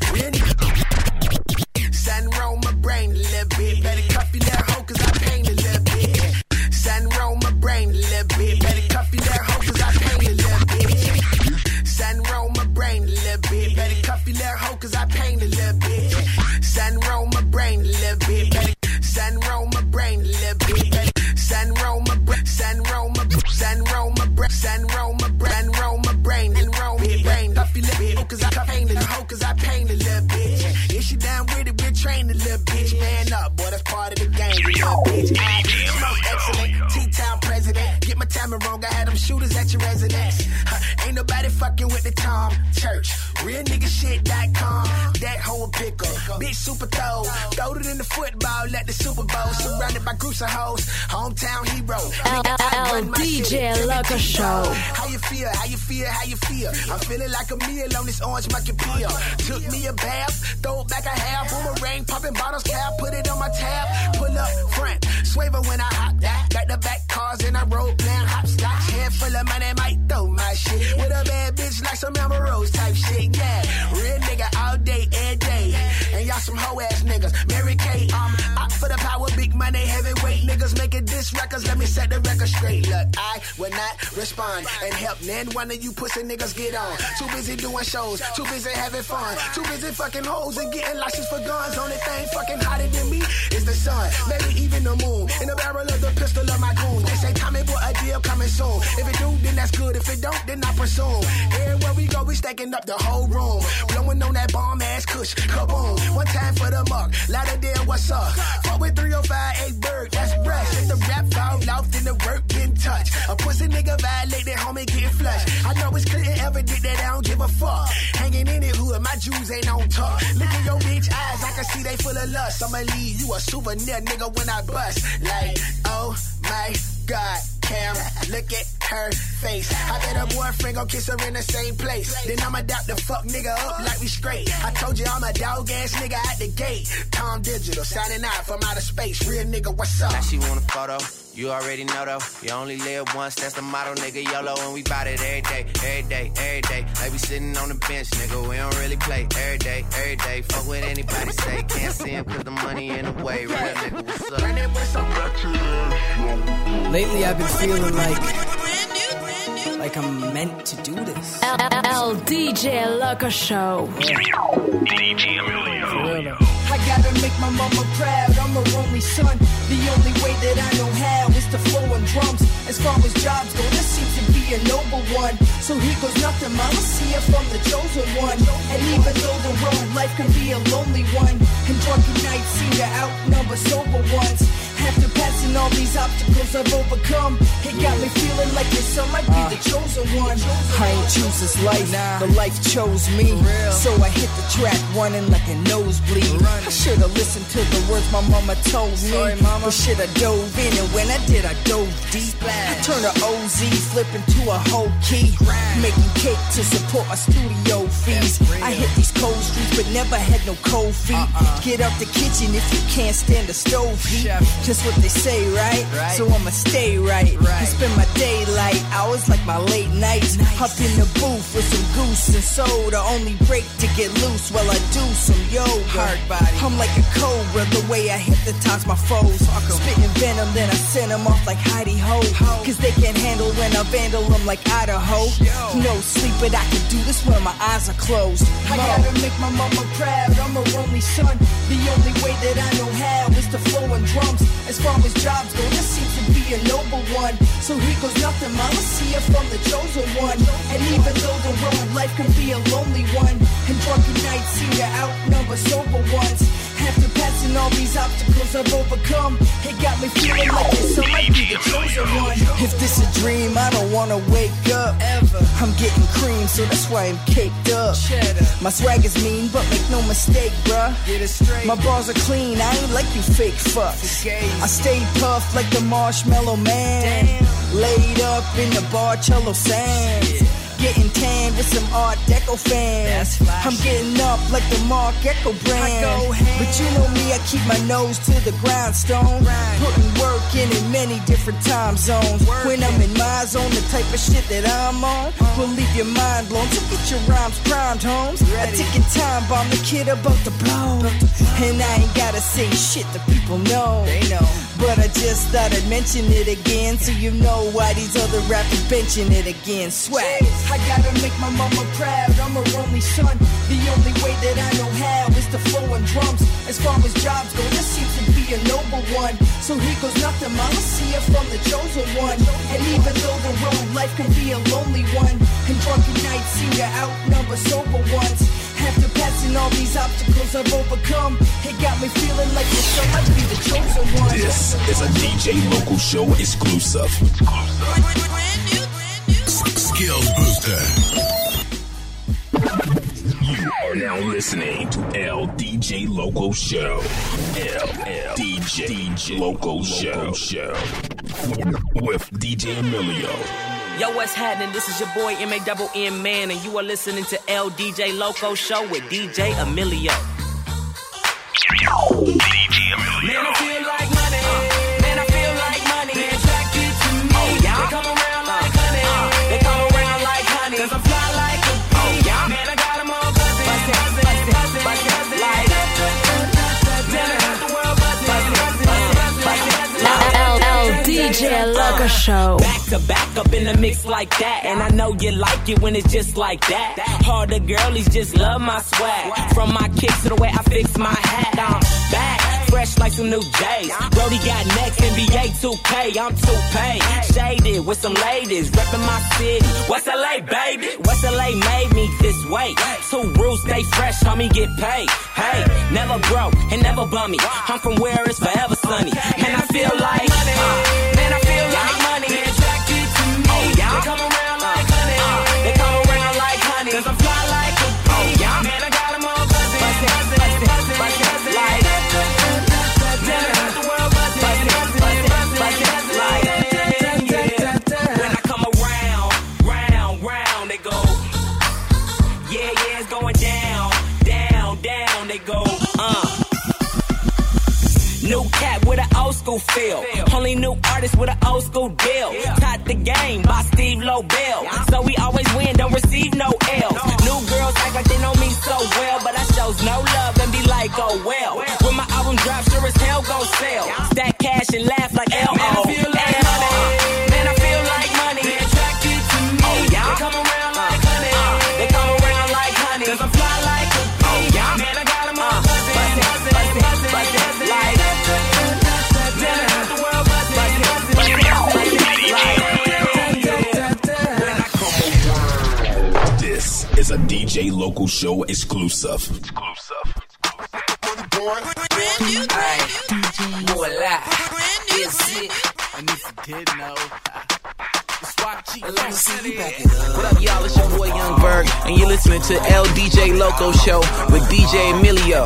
Speaker 9: Something wrong with my brain a little bit. Better cuff your little hoe cause I pain a little bit. Something wrong with my brain a little bit. Better cuff your little hoe cause I pain a little bit. Something wrong with my brain a little bit. Better cuff your little hoe cause I pain a little bit. Something wrong with my brain a little bit. Better something wrong with my brain a little bit. Better something wrong with my brain. Something wrong with my something wrong with my brain. Something wrong with my brain. Wrong with my brain. And wrong with my brain. Cuff your little hoe cause I pain a hoe cause I pain a little bitch. If she down with it, we'll train a little bitch. Man up, boy, that's part of the game, you little bitch. I smoke excellent, T-Town president. Get my timing wrong, I had them shooters at your residence. Ain't nobody fucking with the Tom Church. RealNiggaShit.com. That hoe a pickle. Bitch super throw. Throwed it in the football at the Super Bowl. Surrounded by groups of hoes. Hometown hero.
Speaker 2: DJ Loco Show.
Speaker 9: How you feel? How you feel? How you feel? I'm feeling like a meal on this orange monkey peel. Took me a bath, throw it back a half. Boomerang, popping bottles, cap, put it on my tab. Pull up front, swaver when I hop that. Got the back cars and I roll playing hopscotch. Head full of money, might throw my shit. With a bad bitch like some Amber Rose type shit, yeah. Real nigga all day, every day. And y'all some hoe ass niggas. Mary Kate, out for the power, big money, heavyweight niggas making diss records. Let me set the record straight. Look, I will not respond and help none one of you pussy niggas get on. Too busy doing shows, too busy having fun, too busy fucking hoes and getting license for guns. Only thing fucking hotter than me is the sun, maybe even the moon. In the barrel of the pistol of my goon. They say, Tommy boy, a deal coming soon. If it do, then that's good. If it don't, then I presume. Everywhere we go, we stacking up the whole room. Blowing on that bomb ass kush, kaboom. One time for the muck, Lauderdale, what's up? Fuck with 305 Berg, that's breast. If the rap fall off, then the work getting touched. A pussy nigga violate that homie getting flushed. I know it's clear and evident that I don't give a fuck. Hanging in it hood, my Jews ain't on top. Look in your bitch eyes, I can see they full of lust. I'ma leave you a souvenir nigga when I bust. Like, oh my God, Cam, look at her face. I bet her boyfriend gon' kiss her in the same place. Then I'ma dap the fuck nigga up like we straight. I told you I'm a dog ass nigga at the gate. Tom Digital, signing out from outer space. Real nigga, what's up?
Speaker 13: Now she want a photo, you already know though. You only live once, that's the motto, nigga, YOLO. And we bout it every day, every day, every day. Like we sitting on the bench, nigga, we don't really play. Every day, fuck what anybody say. Can't see him cause the money in the way. Real nigga, what's up?
Speaker 12: Lately I've been feeling like I'm meant to do this.
Speaker 2: DJ Loco Show.
Speaker 22: DJ Emilio. I gotta make my mama proud, I'm her only son. The only way that I know how is to flow on drums. As far as jobs go, this seems to be a noble one. So here goes nothing, mama, see it from the chosen one. And even though the road life can be a lonely one, and drunken nights seem to outnumber sober ones. After passing all these obstacles I've overcome, it got me feeling like your son might be the chosen one.
Speaker 12: I ain't choose this life, the life chose me. So I hit the track running like a nosebleed. I should've listened to the words my mama told me. But shit, I dove in, and when I did, I dove deep. I turned a OZ, flipping to a whole key. Making cake to support my studio fees. I hit these cold streets, but never had no cold feet. Get out the kitchen if you can't stand the stove heat. Just what they say, right? So I'ma stay right. And spend my daylight hours like my late nights. Up in the booth with some goose and soda. Only break to get loose while I do some yoga. Hard body. I'm like a cobra the way I hypnotize my foes. Spitting venom, then I send them off like Heidi Ho. Cause they can't handle when I vandal them like Idaho. No sleep, but I can do this when my eyes are closed.
Speaker 22: I gotta make my mama proud, I'm her only son. The only way that I know how is to flow on drums. As far as jobs go, this seems to be a noble one. So here goes nothing, mama, see it from the chosen one. And even though the road life can be a lonely one, and drunken nights seem to outnumber sober ones. After passing passing all these obstacles I've overcome. It got me feeling like this, I might be the chosen one. If this a dream, I don't wanna wake up ever. I'm getting cream, so that's why I'm caked up. My swag is mean, but make no mistake, bruh. Get it straight. My bars are clean, I ain't like you fake fucks. I stay puffed like the Marshmallow Man. Damn. Laid up in the Barcello sands. Getting tan with some Art Deco fans. I'm getting up like the Mark Echo brand. But you know me, I keep my nose to the grindstone. Putting work in many different time zones. When I'm in my zone, the type of shit that I'm on will leave your mind blown. So get your rhymes primed, homes. A ticking time bomb, the kid about to blow. And I ain't gotta say shit that people know. They know. But I just thought I'd mention it again, so you know why these other rappers benching it again. Swag. I gotta make my mama proud, I'm her only son. The only way that I know how is to flow on drums. As far as jobs go, this seems to be a noble one. So here goes nothing, mama, see it from the chosen one. And even though the road life can be a lonely one, and drunken nights seem to outnumber sober ones. After passing all these obstacles I've overcome, it got me feeling like this, I might be the chosen one.
Speaker 15: This is a DJ Local Show exclusive.
Speaker 1: Skills Booster.
Speaker 15: You are now listening to LDJ Local Show. LDJ Local Show. With DJ Emilio.
Speaker 6: Yo, what's happening? This is your boy M-A-double-N Man, and you are listening to LDJ Loco Show with DJ Emilio.
Speaker 15: DJ Emilio.
Speaker 19: Man, I feel like money. Man, I feel like money. They attracted to me. Oh, yeah? They come around like honey. They come around like honey. Cause I fly like a bee. Oh, yeah? Man, I got them all buzzing. Buzzing. Like
Speaker 2: DJ Loco Show.
Speaker 6: Back to back up in the mix like that. And I know you like it when it's just like that. Harder girlies just love my swag. From my kicks to the way I fix my hat. I'm back. Fresh like some new J's. Brody got next, NBA 2K, I'm 2K. Shaded with some ladies, reppin' my city. West LA, baby. West LA made me this way. 2 rules, stay fresh, homie, get paid. Hey, never broke and never bummy. I'm from where it's forever sunny. And I feel like money. Man, I feel like money. They attracted to me. Oh, yeah? They come around like honey. They come around like honey. Cause I fly like a bee. Oh, yeah? Man, I got them all buzzing. Like when I come around, round, they go. Yeah, it's going down, they go. New cat with an old school feel. Only new artist with an old school deal. Taught the game by Steve Lobel. So we always win, don't receive no L's. New girls act like they know me so well, but I shows no love and be like, oh well. When my album drops, sure as hell gon' sell. Stack cash and laugh like L.O. Man, I feel like money. Man, I feel like money. They attracted to me. Oh, yeah? They come around like honey. They come around like honey. Cause I fly like a bee. Oh, yeah? Man, I got them all buzzing. Like
Speaker 15: this is a DJ Local Show exclusive.
Speaker 6: More live. Is it? And if you didn't know, what up, y'all? It's your boy Young Berg, and you're listening to LDJ Loco Show with DJ Emilio.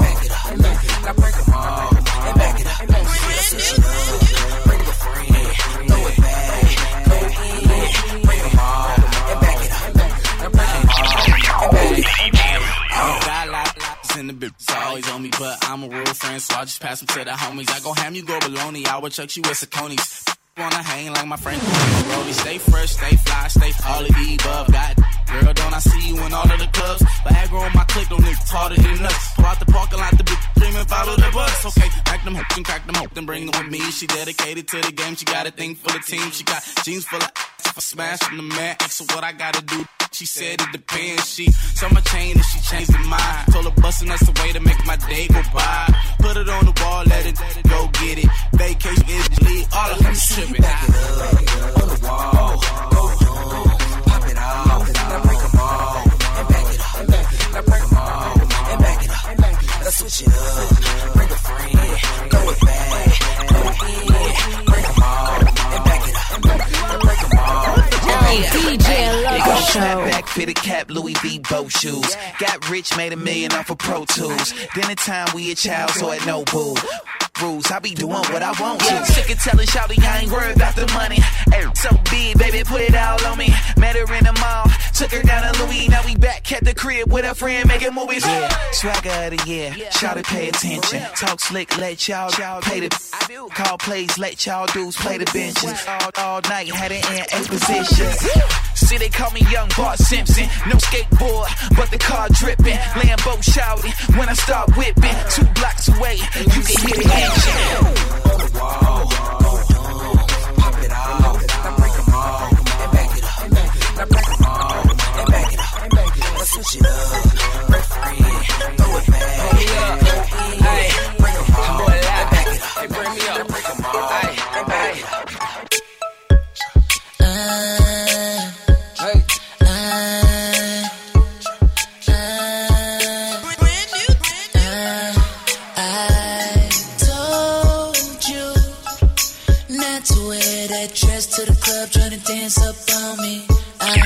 Speaker 16: In the bitch, always on me, but I'm a real friend, so I just pass them to the homies. I go ham, you go baloney, I would chuck you with Saucony's. Wanna hang like my friend Brody. Stay fresh, stay fly, stay all of the above. God, girl, don't I see you in all of the clubs? Viagra on my click, don't niggas harder than nuts. Go out the parking lot, the bitch dreaming, follow the bus. Okay, crack them hook and crack them hook, then bring them with me. She dedicated to the game, she got a thing for the team. She got jeans full of if I smash from the man, so what I gotta do? She said it depends. She saw my chain and she changed her mind. Told her bustin' that's the way to make my day go by. Put it on the wall, let it go get it. Vacation is lead, all of them tripping. Back it up on the wall, go home, pop it off, now break them all, and back it up, now break them all, and back it up, now switch it up.
Speaker 13: bring a friend, throw it back, throw it in, break them all, and back it up, break them all.
Speaker 2: DJ Loco Show.
Speaker 13: Snapback, fitted cap, Louis V. boat shoes. Got rich, made $1 million off of Pro Tools. Dinner time, we a child, so at no boo. Rules, I be doing what I want to. Sick of telling Shawty I ain't worried about the money. Ay, so big, baby, put it all on me. Met her in the mall, took her down to Louis. Now we back at the crib with a friend making movies. Yeah, swagger of the year, Shawty pay attention. Talk slick, let y'all pay the. Call plays, let y'all dudes play the benches. All night, had it in 8 positions. See, they call me Young Bart Simpson. No skateboard, but the car dripping. Lambo shouting when I start whipping. 2 blocks away, you can hear the engine. Whoa, pop it off, now break them all, and back it up. Now break them all, and back it up. Let's switch it up, break free, throw it back. Hey, break them all, and back it up. Hey, bring me up, break them all, and back it up.
Speaker 14: To the club, tryna dance up on me. I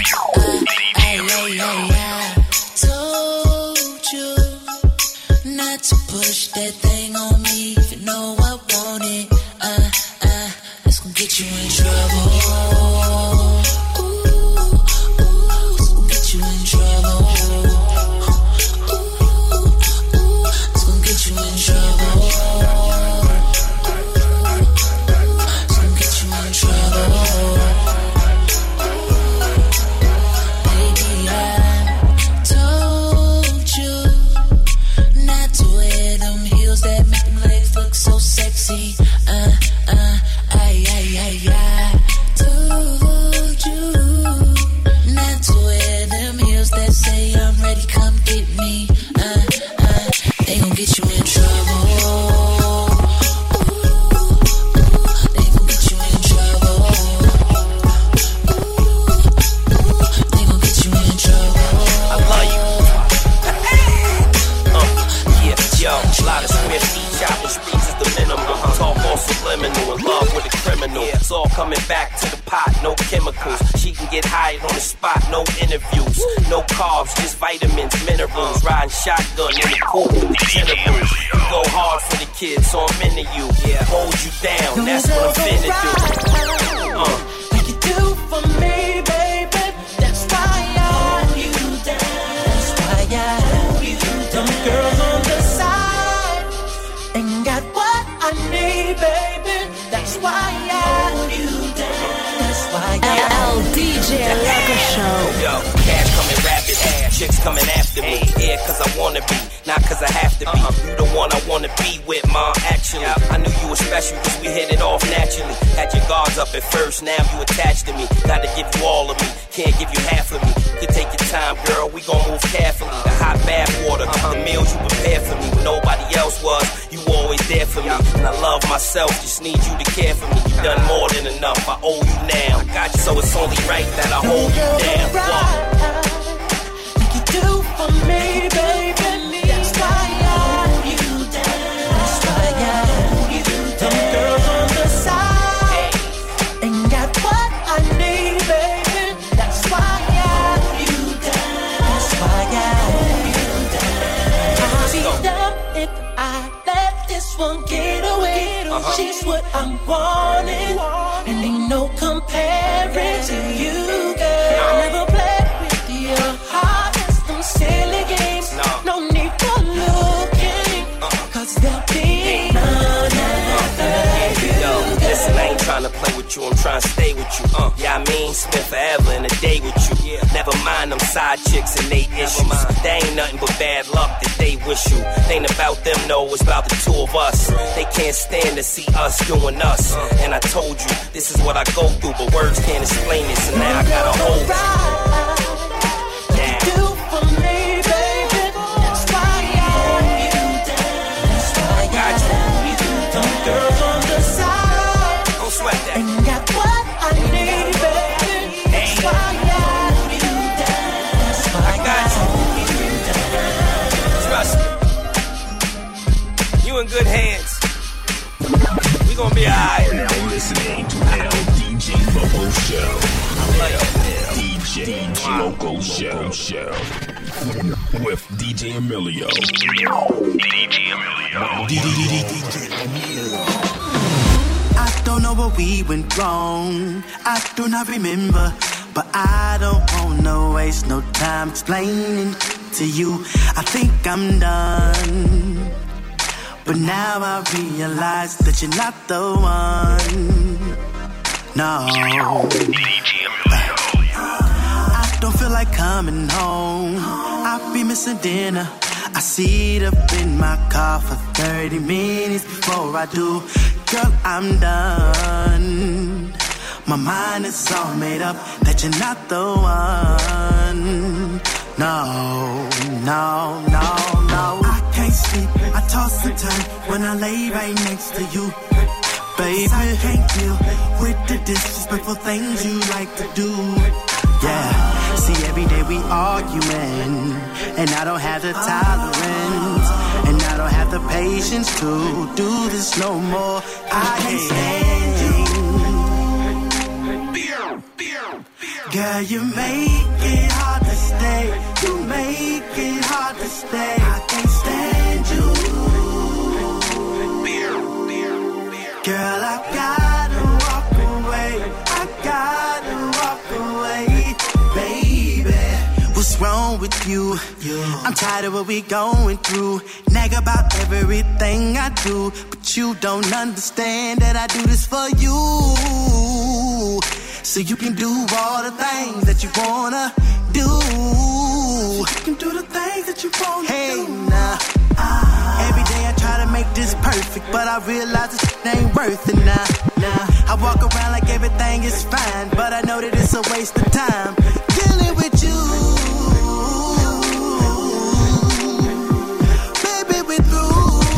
Speaker 14: told you not to push that thing on me. If you know I want it, that's gonna get you in trouble. It's gonna get you in trouble. It's gonna get you in trouble.
Speaker 17: Coming back to the pot, no chemicals. She can get hired on the spot, no interviews. No carbs, just vitamins, minerals. Riding shotgun in the cool with the generals. You go hard for the kids, so I'm into you. Hold you down, that's what I'm finna do.
Speaker 14: Like you do for me, baby. That's why I hold you down. That's why I hold you down. Them girls on the side ain't got what I need, baby. That's why I hold you down. That's why I
Speaker 2: DJ Loco Show.
Speaker 17: Yo, cash coming rapid, chicks coming after me. Yeah, cause I wanna be, not cause I have to be. You the one I wanna be with, ma. Actually, I knew you were special cause we hit it off naturally. Had your guards up at first, now you attached to me. Gotta give you all of me, can't give you half of me. Could take your time, girl, we gon' move carefully. The hot bath water, the meals you prepared for me when nobody else was. You always there for me, and I love myself, just need you to care for me. You done more than enough, I owe you now. I got you, so it's only right that I hold you down.
Speaker 14: Like you do for me, baby. That's why I hold you down. That's why I hold you down. Them girls on the side ain't got what I need, baby. That's why I hold you down. That's why I hold you down. I'll be dumb if I let this one get away. She's what I'm wanting, and ain't no comparing to you, girl. I never played with your heart. Them silly games, no need for looking, cause there'll be none after you.
Speaker 17: Yo, listen, I ain't tryna play with you, I'm tryna stay with you. Yeah, I mean, spend forever in a day with you. Never mind them side chicks and they issues. They ain't nothing but bad luck that they wish you. It ain't about them, no, it's about the two of us. They can't stand to see us doing us. And I told you, this is what I go through, but words can't explain it, so now I gotta hold you. you in good hands. We gonna be alright.
Speaker 15: You're now listening to LDJ Local Show. DJ Local Show. With DJ Emilio.
Speaker 4: I don't know where we went wrong. I do not remember. But I don't wanna waste no time explaining to you. I think I'm done. But now I realize that you're not the one. No. I don't feel like coming home. I'll be missing dinner. I sit up in my car for 30 minutes before I do. Girl, I'm done. My mind is all made up that you're not the one. No, no, no, no. I can't sleep, I toss and turn when I lay right next to you. Baby, I can't deal with the disrespectful things you like to do. Yeah, see every day we arguing, and I don't have the tolerance, and I don't have the patience to do this no more. I can't stand you. Girl, you make it hard to stay. You make it hard to stay. I can't stand you. Girl, I gotta walk away. I gotta walk away, baby. What's wrong with you? I'm tired of what we going through. Nag about everything I do, but you don't understand that I do this for you. So you can do all the things that you wanna do. So you can do the things that you wanna do. Nah. Every day I try to make this perfect, but I realize this ain't worth it now. I walk around like everything is fine, but I know that it's a waste of time dealing with you. Baby, we're through.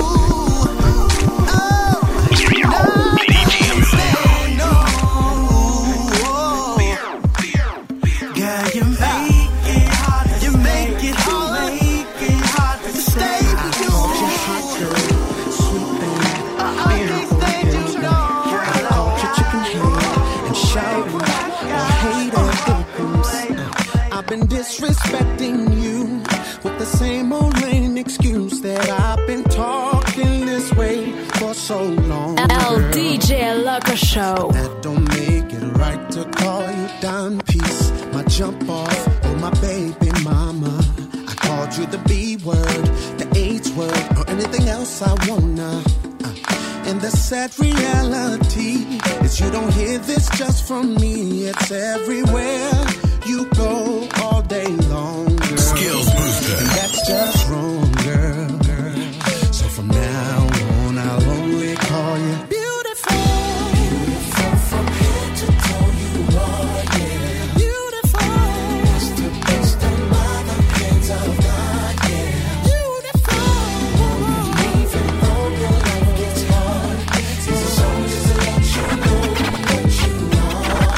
Speaker 18: Been disrespecting you with the same old lame excuse that I've been talking this way for so long.
Speaker 2: LDJ Local Show.
Speaker 18: That don't make it right to call you dime piece, my jump off, or my baby mama. I called you the B word, the H word, or anything else I wanna. And the sad reality is you don't hear this just from me. It's everywhere you go all day long, girl.
Speaker 1: Skills booster.
Speaker 18: And that's just wrong, girl. So from now on, I'll only call you beautiful. Beautiful from head to toe, you are, yeah. Beautiful. That's the best of my hands of God, yeah. Beautiful. Even though your life gets hard, it's as long as it lets you know what you are.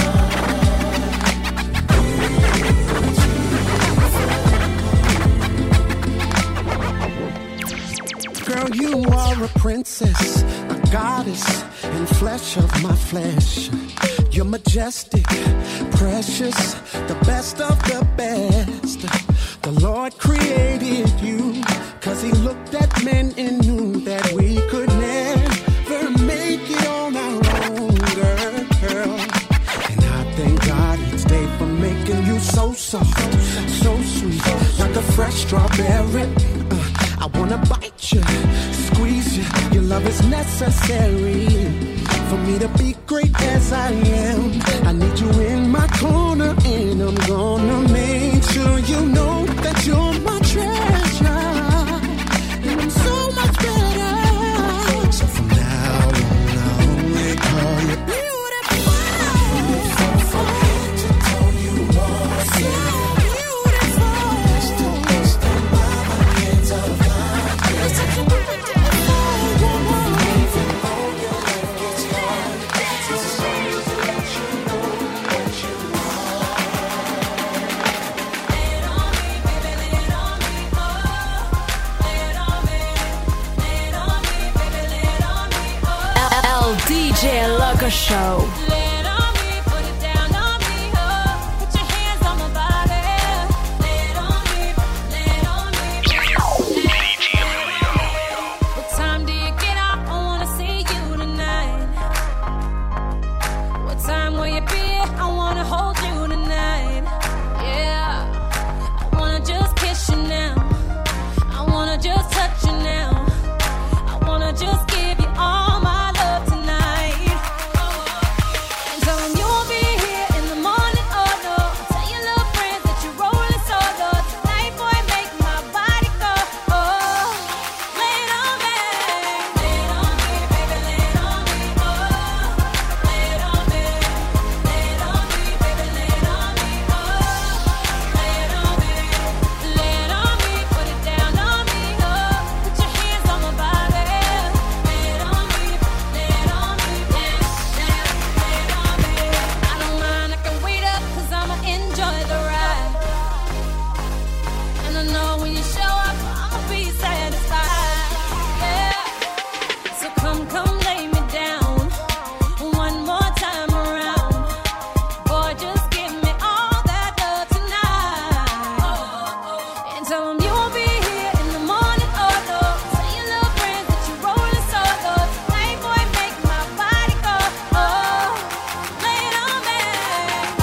Speaker 18: Girl, you are a princess, a goddess, and flesh of my flesh. You're majestic, precious, the best of the best. The Lord created you, 'cause he looked at men and knew that we could never make it on our own, girl. And I thank God each day for making you so soft, so sweet, like a fresh strawberry. I wanna bite you, squeeze you. Your love is necessary for me to be great as I am. I need you in my corner, and I'm gonna make sure you know that you're my treasure. And I'm so much better. So from now on, I'll only call you beautiful. Beautiful from head to toe, you are so beautiful. That's the best of my hands of God.
Speaker 2: DJ Loco Show.
Speaker 5: Just give you all my love tonight.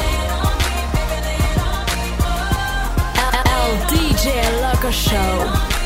Speaker 2: Show.